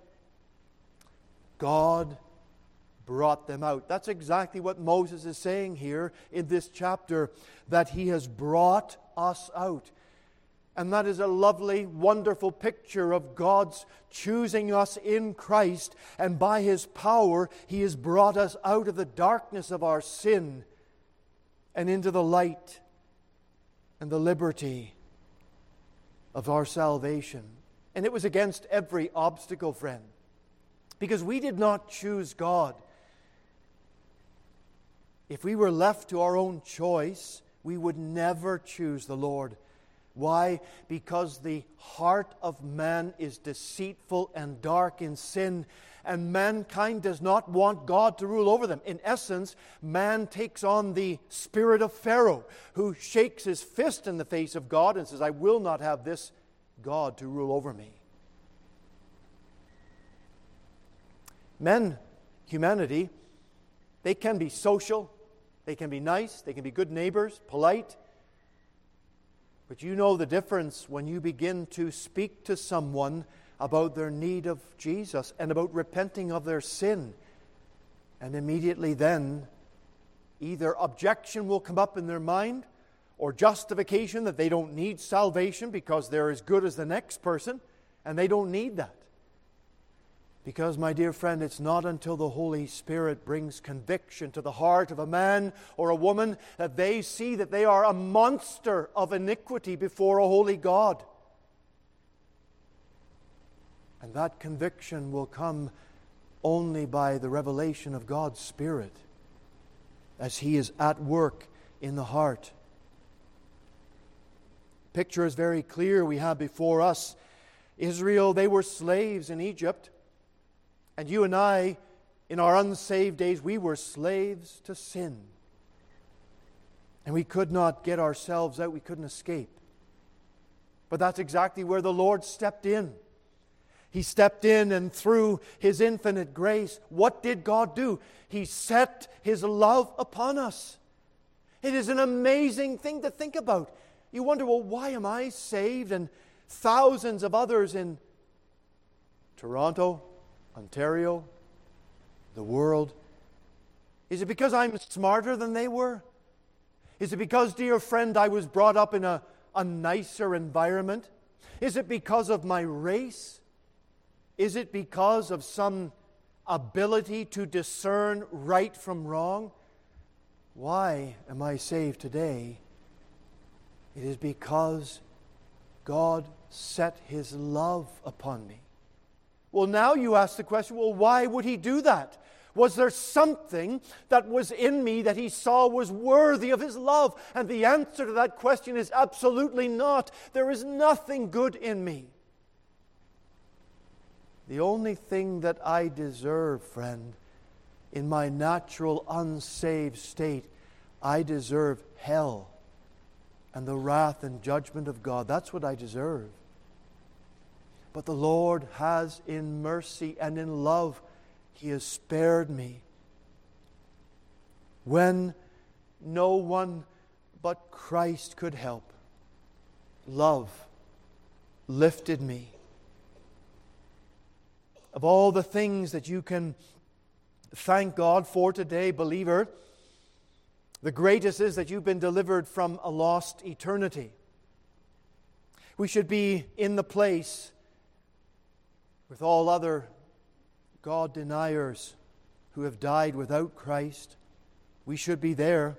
God brought them out. That's exactly what Moses is saying here in this chapter, that He has brought us out. And that is a lovely, wonderful picture of God's choosing us in Christ, and by His power He has brought us out of the darkness of our sin and into the light and the liberty of our salvation. And it was against every obstacle, friend, because we did not choose God. If we were left to our own choice, we would never choose the Lord. Why? Because the heart of man is deceitful and dark in sin, and mankind does not want God to rule over them. In essence, man takes on the spirit of Pharaoh, who shakes his fist in the face of God and says, I will not have this God to rule over me. Men, humanity, they can be social, they can be nice, they can be good neighbors, polite. But you know the difference when you begin to speak to someone about their need of Jesus and about repenting of their sin. And immediately then, either objection will come up in their mind, or justification that they don't need salvation because they're as good as the next person, and they don't need that. Because, my dear friend, it's not until the Holy Spirit brings conviction to the heart of a man or a woman that they see that they are a monster of iniquity before a holy God. And that conviction will come only by the revelation of God's Spirit as He is at work in the heart. The picture is very clear we have before us. Israel, they were slaves in Egypt. And you and I, in our unsaved days, we were slaves to sin. And we could not get ourselves out. We couldn't escape. But that's exactly where the Lord stepped in. He stepped in, and through His infinite grace, what did God do? He set His love upon us. It is an amazing thing to think about. You wonder, well, why am I saved and thousands of others in Toronto, Ontario, the world? Is it because I'm smarter than they were? Is it because, dear friend, I was brought up in a nicer environment? Is it because of my race? Is it because of some ability to discern right from wrong? Why am I saved today? It is because God set His love upon me. Well, now you ask the question, well, why would He do that? Was there something that was in me that He saw was worthy of His love? And the answer to that question is absolutely not. There is nothing good in me. The only thing that I deserve, friend, in my natural unsaved state, I deserve hell and the wrath and judgment of God. That's what I deserve. But the Lord has, in mercy and in love, He has spared me. When no one but Christ could help, love lifted me. Of all the things that you can thank God for today, believer, the greatest is that you've been delivered from a lost eternity. We should be in the place with all other God deniers who have died without Christ. We should be there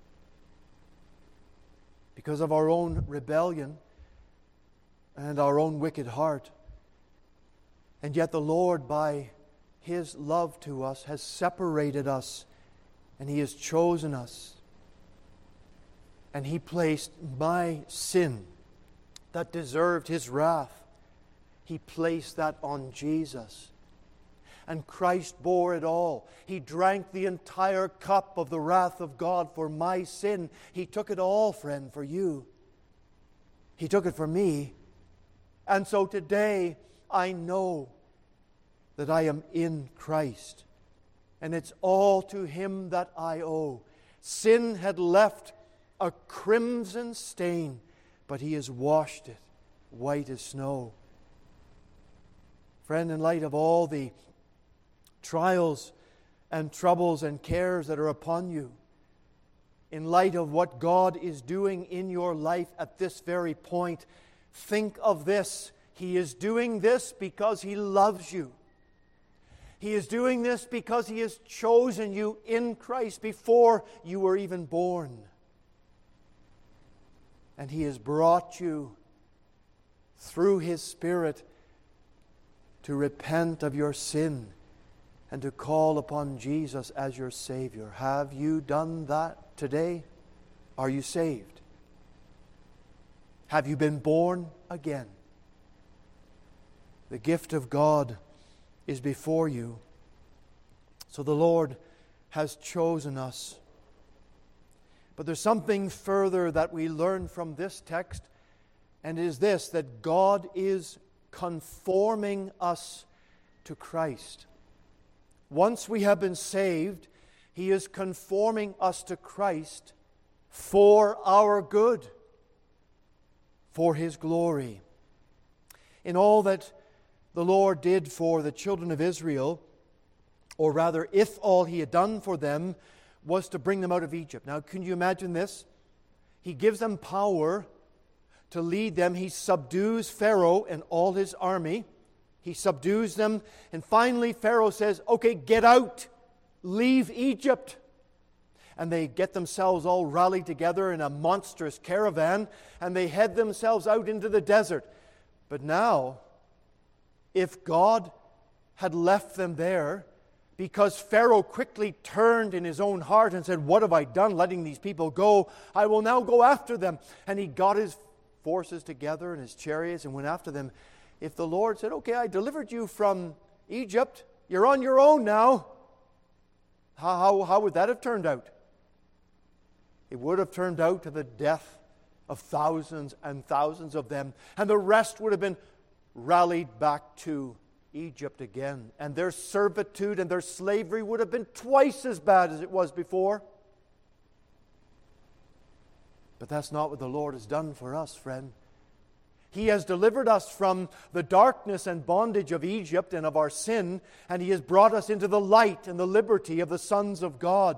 because of our own rebellion and our own wicked heart. And yet the Lord, by His love to us, has separated us, and He has chosen us. And He placed my sin that deserved His wrath, He placed that on Jesus. And Christ bore it all. He drank the entire cup of the wrath of God for my sin. He took it all, friend, for you. He took it for me. And so today, I know that I am in Christ. And it's all to Him that I owe. Sin had left a crimson stain, but He has washed it white as snow. Friend, in light of all the trials and troubles and cares that are upon you, in light of what God is doing in your life at this very point, think of this. He is doing this because He loves you. He is doing this because He has chosen you in Christ before you were even born. And He has brought you through His Spirit to repent of your sin and to call upon Jesus as your Savior. Have you done that today? Are you saved? Have you been born again? The gift of God is before you. So the Lord has chosen us. But there's something further that we learn from this text, and it is this, that God is conforming us to Christ. Once we have been saved, He is conforming us to Christ for our good, for His glory. In all that the Lord did for the children of Israel, or rather, if all He had done for them was to bring them out of Egypt. Now, can you imagine this? He gives them power to lead them. He subdues Pharaoh and all his army. He subdues them. And finally, Pharaoh says, okay, get out. Leave Egypt. And they get themselves all rallied together in a monstrous caravan, and they head themselves out into the desert. But now, if God had left them there, because Pharaoh quickly turned in his own heart and said, what have I done letting these people go? I will now go after them. And he got his forces together and his chariots and went after them. If the Lord said, okay, I delivered you from Egypt, you're on your own now, how would that have turned out? it would have turned out to the death of thousands and thousands of them, and the rest would have been rallied back to Egypt again, and their servitude and their slavery would have been twice as bad as it was before. But that's not what the Lord has done for us, friend. He has delivered us from the darkness and bondage of Egypt and of our sin, and He has brought us into the light and the liberty of the sons of God.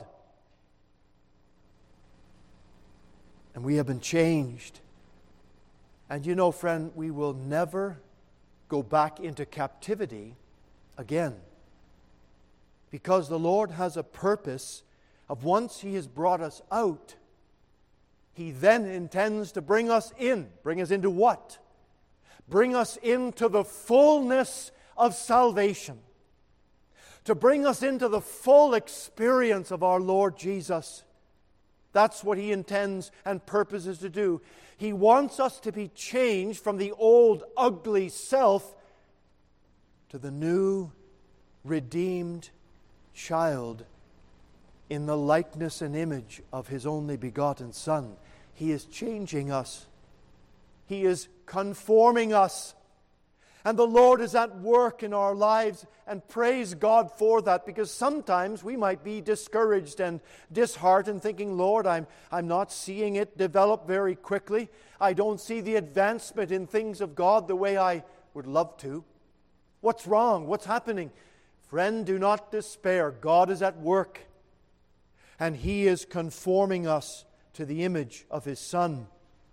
And we have been changed. And you know, friend, we will never go back into captivity again. Because the Lord has a purpose of once He has brought us out, He then intends to bring us in. Bring us into what? Bring us into the fullness of salvation. To bring us into the full experience of our Lord Jesus. That's what He intends and purposes to do. He wants us to be changed from the old, ugly self to the new, redeemed child in the likeness and image of His only begotten Son. He is changing us. He is conforming us. And the Lord is at work in our lives, and praise God for that, because sometimes we might be discouraged and disheartened, thinking, Lord, I'm not seeing it develop very quickly. I don't see the advancement in things of God the way I would love to. What's wrong? What's happening? Friend, do not despair. God is at work, and He is conforming us to the image of His Son.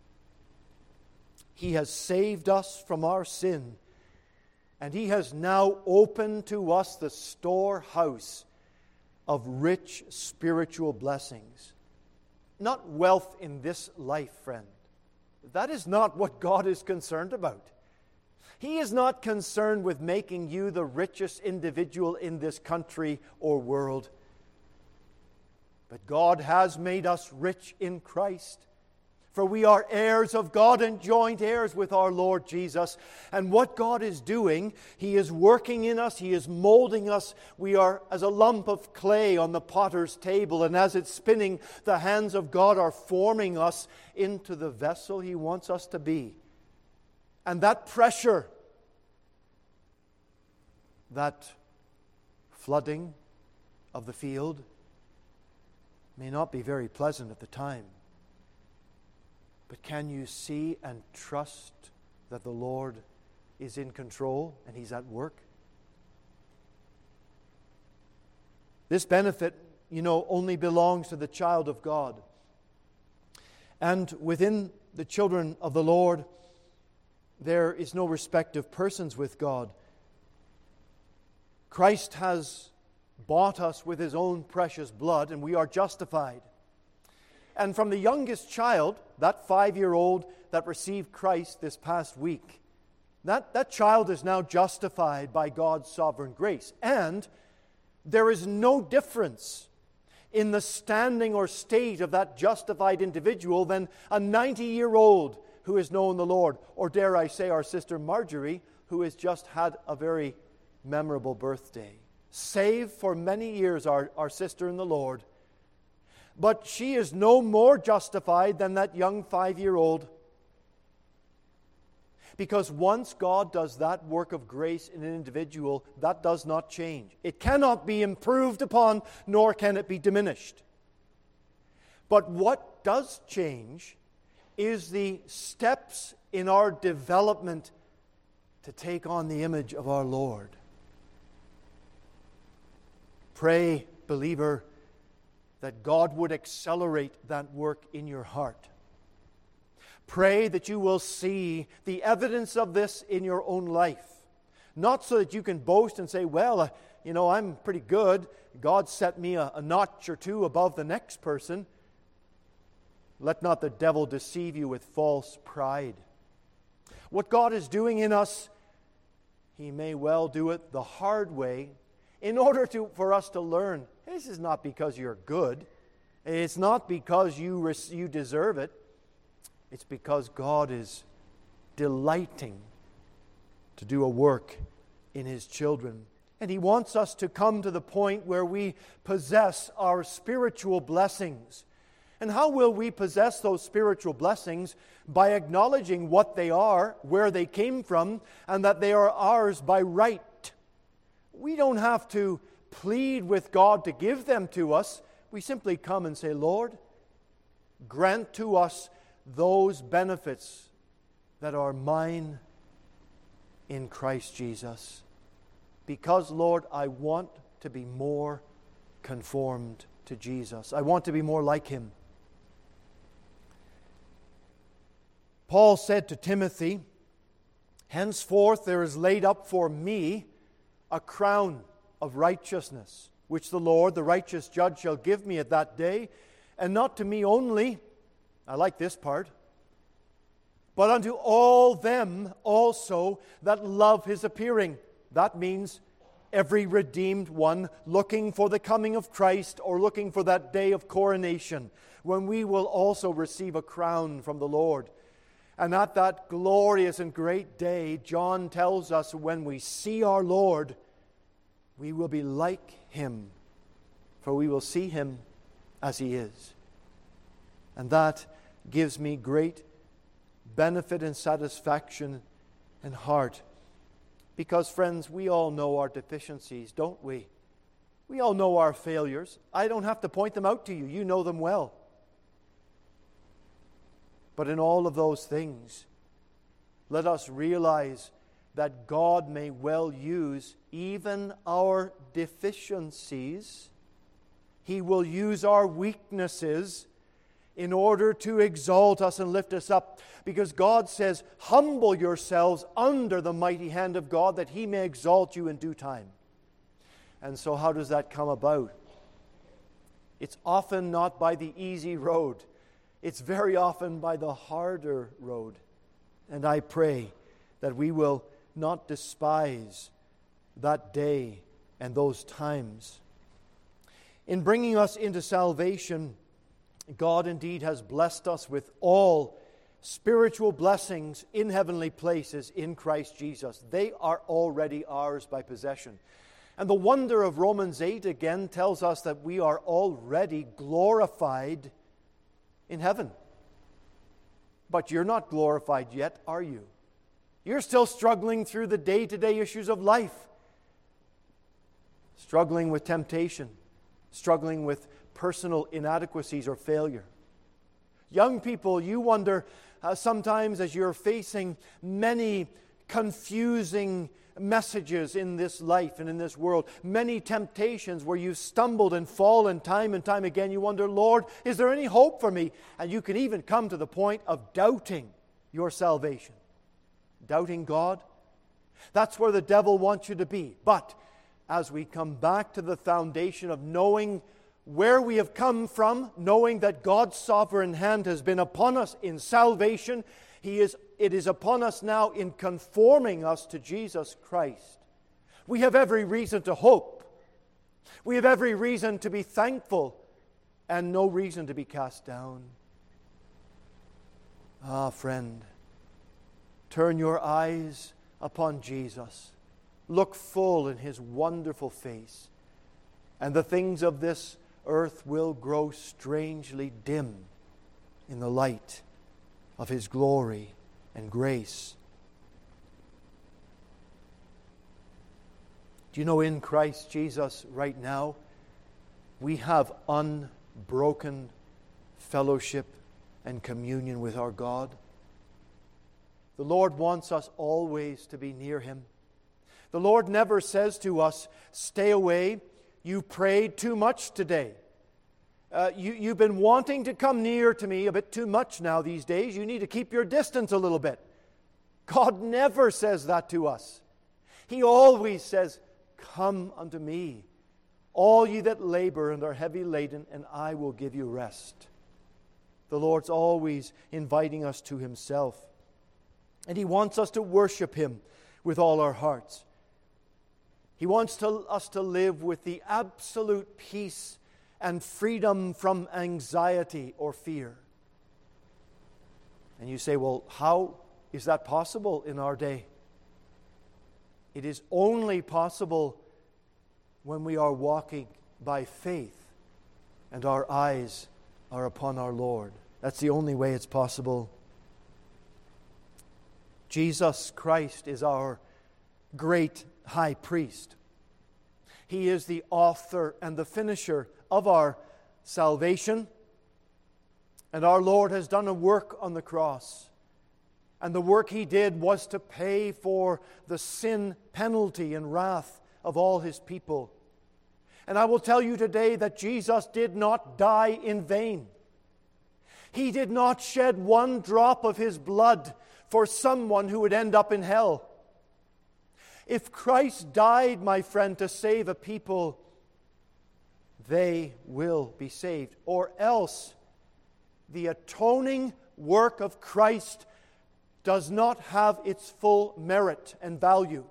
He has saved us from our sin, and He has now opened to us the storehouse of rich spiritual blessings. Not wealth in this life, friend. That is not what God is concerned about. He is not concerned with making you the richest individual in this country or world. But God has made us rich in Christ. For we are heirs of God and joint heirs with our Lord Jesus. And what God is doing, He is working in us, He is molding us. We are as a lump of clay on the potter's table, and as it's spinning, the hands of God are forming us into the vessel He wants us to be. And that pressure, that flooding of the field, may not be very pleasant at the time. But can you see and trust that the Lord is in control and He's at work? This benefit, only belongs to the child of God. And within the children of the Lord, there is no respect of persons with God. Christ has bought us with His own precious blood, and we are justified. And from the youngest child, that 5-year-old that received Christ this past week, that child is now justified by God's sovereign grace. And there is no difference in the standing or state of that justified individual than a 90-year-old who has known the Lord, or dare I say our sister Marjorie, who has just had a very memorable birthday. Saved for many years, our sister in the Lord. But she is no more justified than that young 5-year-old. Because once God does that work of grace in an individual, that does not change. It cannot be improved upon, nor can it be diminished. But what does change is the steps in our development to take on the image of our Lord. Pray, believer, that God would accelerate that work in your heart. Pray that you will see the evidence of this in your own life. Not so that you can boast and say, well, I'm pretty good. God set me a notch or two above the next person. Let not the devil deceive you with false pride. What God is doing in us, He may well do it the hard way in order for us to learn. This is not because you're good. It's not because you deserve it. It's because God is delighting to do a work in His children. And He wants us to come to the point where we possess our spiritual blessings. And how will we possess those spiritual blessings? By acknowledging what they are, where they came from, and that they are ours by right. We don't have to plead with God to give them to us. We simply come and say, Lord, grant to us those benefits that are mine in Christ Jesus. Because, Lord, I want to be more conformed to Jesus. I want to be more like Him. Paul said to Timothy, henceforth there is laid up for me a crown of righteousness, which the Lord, the righteous judge, shall give me at that day, and not to me only, I like this part, but unto all them also that love His appearing. That means every redeemed one looking for the coming of Christ, or looking for that day of coronation, when we will also receive a crown from the Lord. And at that glorious and great day, John tells us, when we see our Lord, we will be like Him, for we will see Him as He is. And that gives me great benefit and satisfaction and heart. Because, friends, we all know our deficiencies, don't we? We all know our failures. I don't have to point them out to you. You know them well. But in all of those things, let us realize that God may well use even our deficiencies. He will use our weaknesses in order to exalt us and lift us up. Because God says, humble yourselves under the mighty hand of God, that He may exalt you in due time. And so how does that come about? It's often not by the easy road. It's very often by the harder road. And I pray that we will not despise that day and those times. In bringing us into salvation, God indeed has blessed us with all spiritual blessings in heavenly places in Christ Jesus. They are already ours by possession. And the wonder of Romans 8 again tells us that we are already glorified in heaven. But you're not glorified yet, are you? You're still struggling through the day-to-day issues of life. Struggling with temptation. Struggling with personal inadequacies or failure. Young people, you wonder sometimes as you're facing many confusing messages in this life and in this world, many temptations where you've stumbled and fallen time and time again, you wonder, Lord, is there any hope for me? And you can even come to the point of doubting your salvation. Doubting God. That's where the devil wants you to be. But as we come back to the foundation of knowing where we have come from, knowing that God's sovereign hand has been upon us in salvation, it is upon us now in conforming us to Jesus Christ. We have every reason to hope. We have every reason to be thankful, and no reason to be cast down. Ah, friend, turn your eyes upon Jesus. Look full in His wonderful face, and the things of this earth will grow strangely dim in the light of His glory and grace. Do you know, in Christ Jesus right now, we have unbroken fellowship and communion with our God. The Lord wants us always to be near Him. The Lord never says to us, stay away, you prayed too much today. You've been wanting to come near to me a bit too much now these days. You need to keep your distance a little bit. God never says that to us. He always says, come unto me, all ye that labor and are heavy laden, and I will give you rest. The Lord's always inviting us to Himself. And He wants us to worship Him with all our hearts. He wants us to live with the absolute peace and freedom from anxiety or fear. And you say, well, how is that possible in our day? It is only possible when we are walking by faith and our eyes are upon our Lord. That's the only way it's possible. Jesus Christ is our great high priest. He is the author and the finisher of our salvation. And our Lord has done a work on the cross. And the work He did was to pay for the sin penalty and wrath of all His people. And I will tell you today that Jesus did not die in vain. He did not shed one drop of His blood for someone who would end up in hell. If Christ died, my friend, to save a people, they will be saved. Or else, the atoning work of Christ does not have its full merit and value.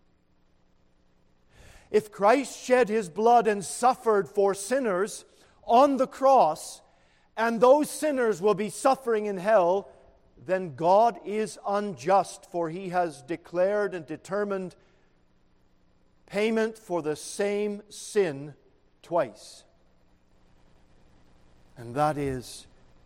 If Christ shed His blood and suffered for sinners on the cross, and those sinners will be suffering in hell, then God is unjust, for He has declared and determined payment for the same sin twice. And that is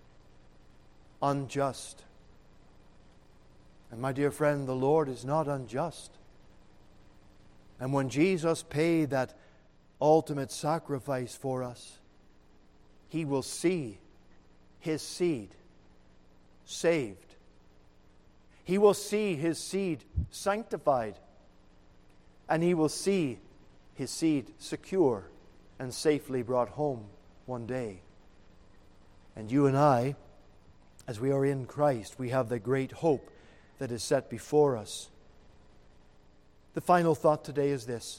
unjust. And my dear friend, the Lord is not unjust. And when Jesus paid that ultimate sacrifice for us, He will see His seed saved. He will see His seed sanctified. And He will see His seed secure and safely brought home one day. And you and I, as we are in Christ, we have the great hope that is set before us. The final thought today is this: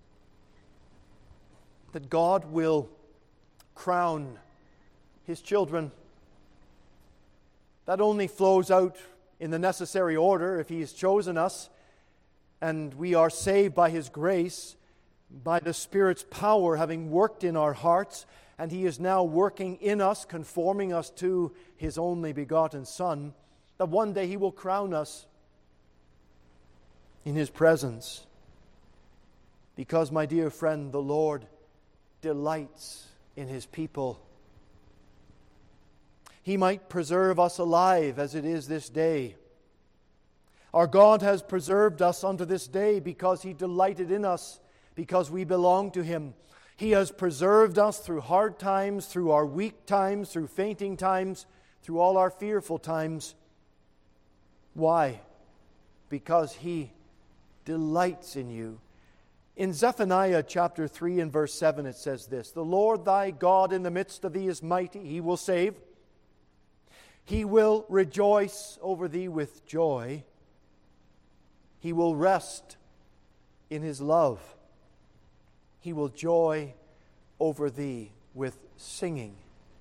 that God will crown His children. That only flows out in the necessary order if He has chosen us and we are saved by His grace, by the Spirit's power having worked in our hearts, and He is now working in us, conforming us to His only begotten Son, that one day He will crown us in His presence. Because, my dear friend, the Lord delights in His people. He might preserve us alive as it is this day. Our God has preserved us unto this day because He delighted in us, because we belong to Him. He has preserved us through hard times, through our weak times, through fainting times, through all our fearful times. Why? Because He delights in you. In Zephaniah chapter 3 and verse 7 it says this: "The Lord thy God in the midst of thee is mighty, He will save. He will rejoice over thee with joy. He will rest in His love. He will joy over thee with singing."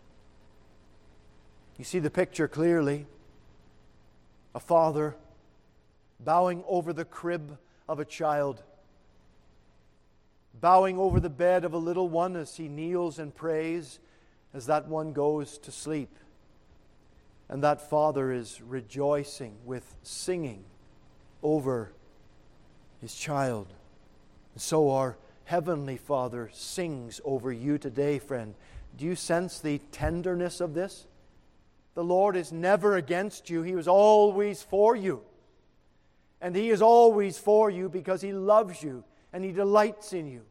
You see the picture clearly. A father bowing over the crib of a child, bowing over the bed of a little one as he kneels and prays as that one goes to sleep. And that father is rejoicing with singing over his child. And so our Heavenly Father sings over you today, friend. Do you sense the tenderness of this? The Lord is never against you. He was always for you. And He is always for you because He loves you and He delights in you.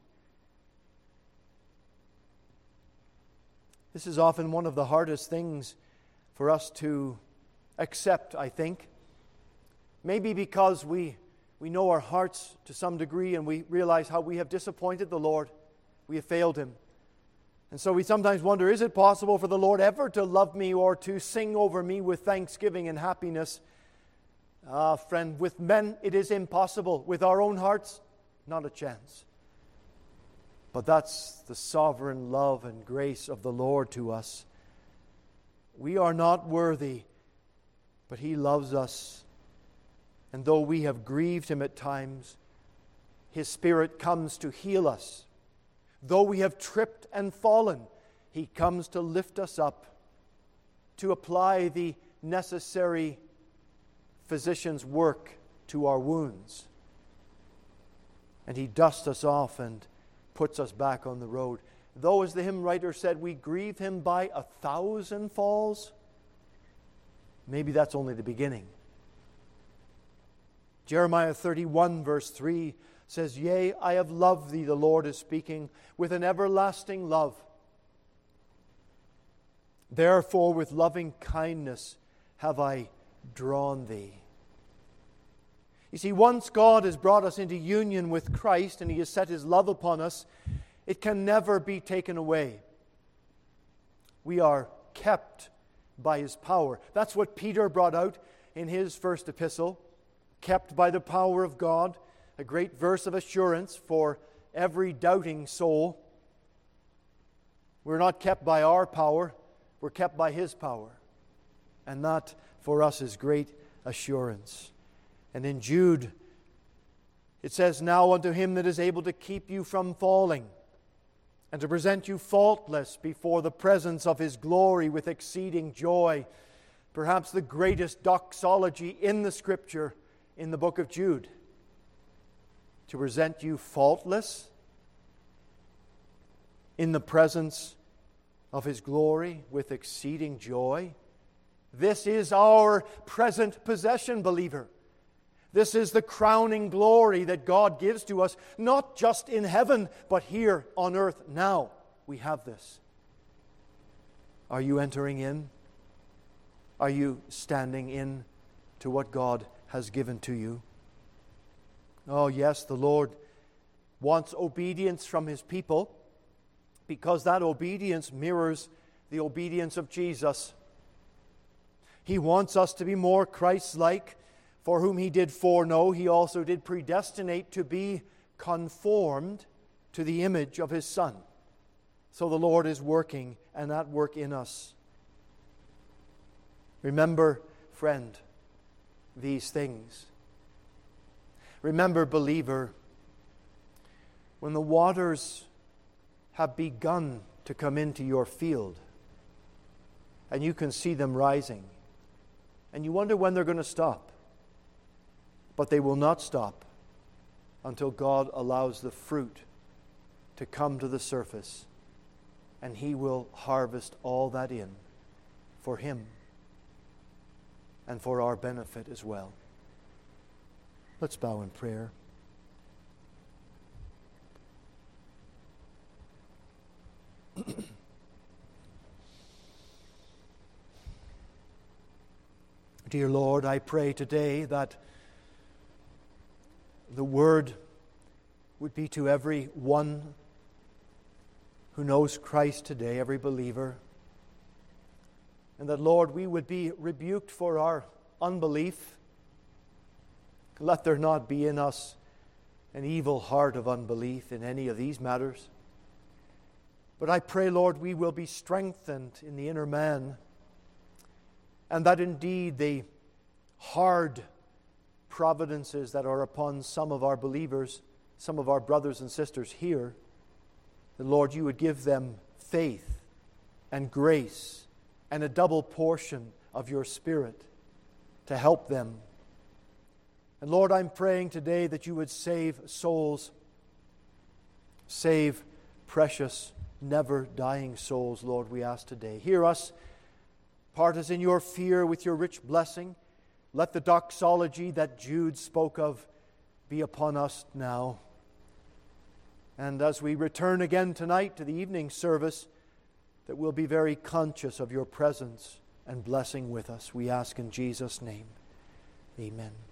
This is often one of the hardest things for us to accept, I think. Maybe because we know our hearts to some degree and we realize how we have disappointed the Lord. We have failed Him. And so we sometimes wonder, is it possible for the Lord ever to love me or to sing over me with thanksgiving and happiness? Friend, with men it is impossible. With our own hearts, not a chance. But that's the sovereign love and grace of the Lord to us. We are not worthy, but He loves us. And though we have grieved Him at times, His Spirit comes to heal us. Though we have tripped and fallen, He comes to lift us up, to apply the necessary physician's work to our wounds. And He dusts us off and puts us back on the road. though, as the hymn writer said, we grieve him by 1,000 falls, maybe that's only the beginning. Jeremiah 31 verse 3 says, "Yea, I have loved thee," the Lord is speaking, "with an everlasting love. Therefore with loving kindness have I drawn thee." You see, once God has brought us into union with Christ and He has set His love upon us, it can never be taken away. We are kept by His power. That's what Peter brought out in his first epistle, kept by the power of God, a great verse of assurance for every doubting soul. We're not kept by our power, we're kept by His power. And that for us is great assurance. And in Jude, it says, "Now unto Him that is able to keep you from falling, and to present you faultless before the presence of His glory with exceeding joy." Perhaps the greatest doxology in the Scripture in the book of Jude. To present you faultless in the presence of His glory with exceeding joy. This is our present possession, believer. This is the crowning glory that God gives to us, not just in heaven, but here on earth now. We have this. Are you entering in? Are you standing in to what God has given to you? Oh yes, the Lord wants obedience from His people, because that obedience mirrors the obedience of Jesus. He wants us to be more Christ-like. For whom He did foreknow, He also did predestinate to be conformed to the image of His Son. So the Lord is working, and at work in us. Remember, friend, these things. Remember, believer, when the waters have begun to come into your field, and you can see them rising, and you wonder when they're going to stop. But they will not stop until God allows the fruit to come to the surface, and He will harvest all that in for Him and for our benefit as well. Let's bow in prayer. Dear Lord, I pray today that the Word would be to every one who knows Christ today, every believer. And that, Lord, we would be rebuked for our unbelief. Let there not be in us an evil heart of unbelief in any of these matters. But I pray, Lord, we will be strengthened in the inner man, and that indeed the hard providences that are upon some of our believers, some of our brothers and sisters here, that, Lord, you would give them faith and grace and a double portion of your Spirit to help them. And Lord, I'm praying today that you would save souls, save precious, never-dying souls, Lord, we ask today. Hear us, part us in your fear with your rich blessing. Let the doxology that Jude spoke of be upon us now. And as we return again tonight to the evening service, that we'll be very conscious of your presence and blessing with us. We ask in Jesus' name. Amen.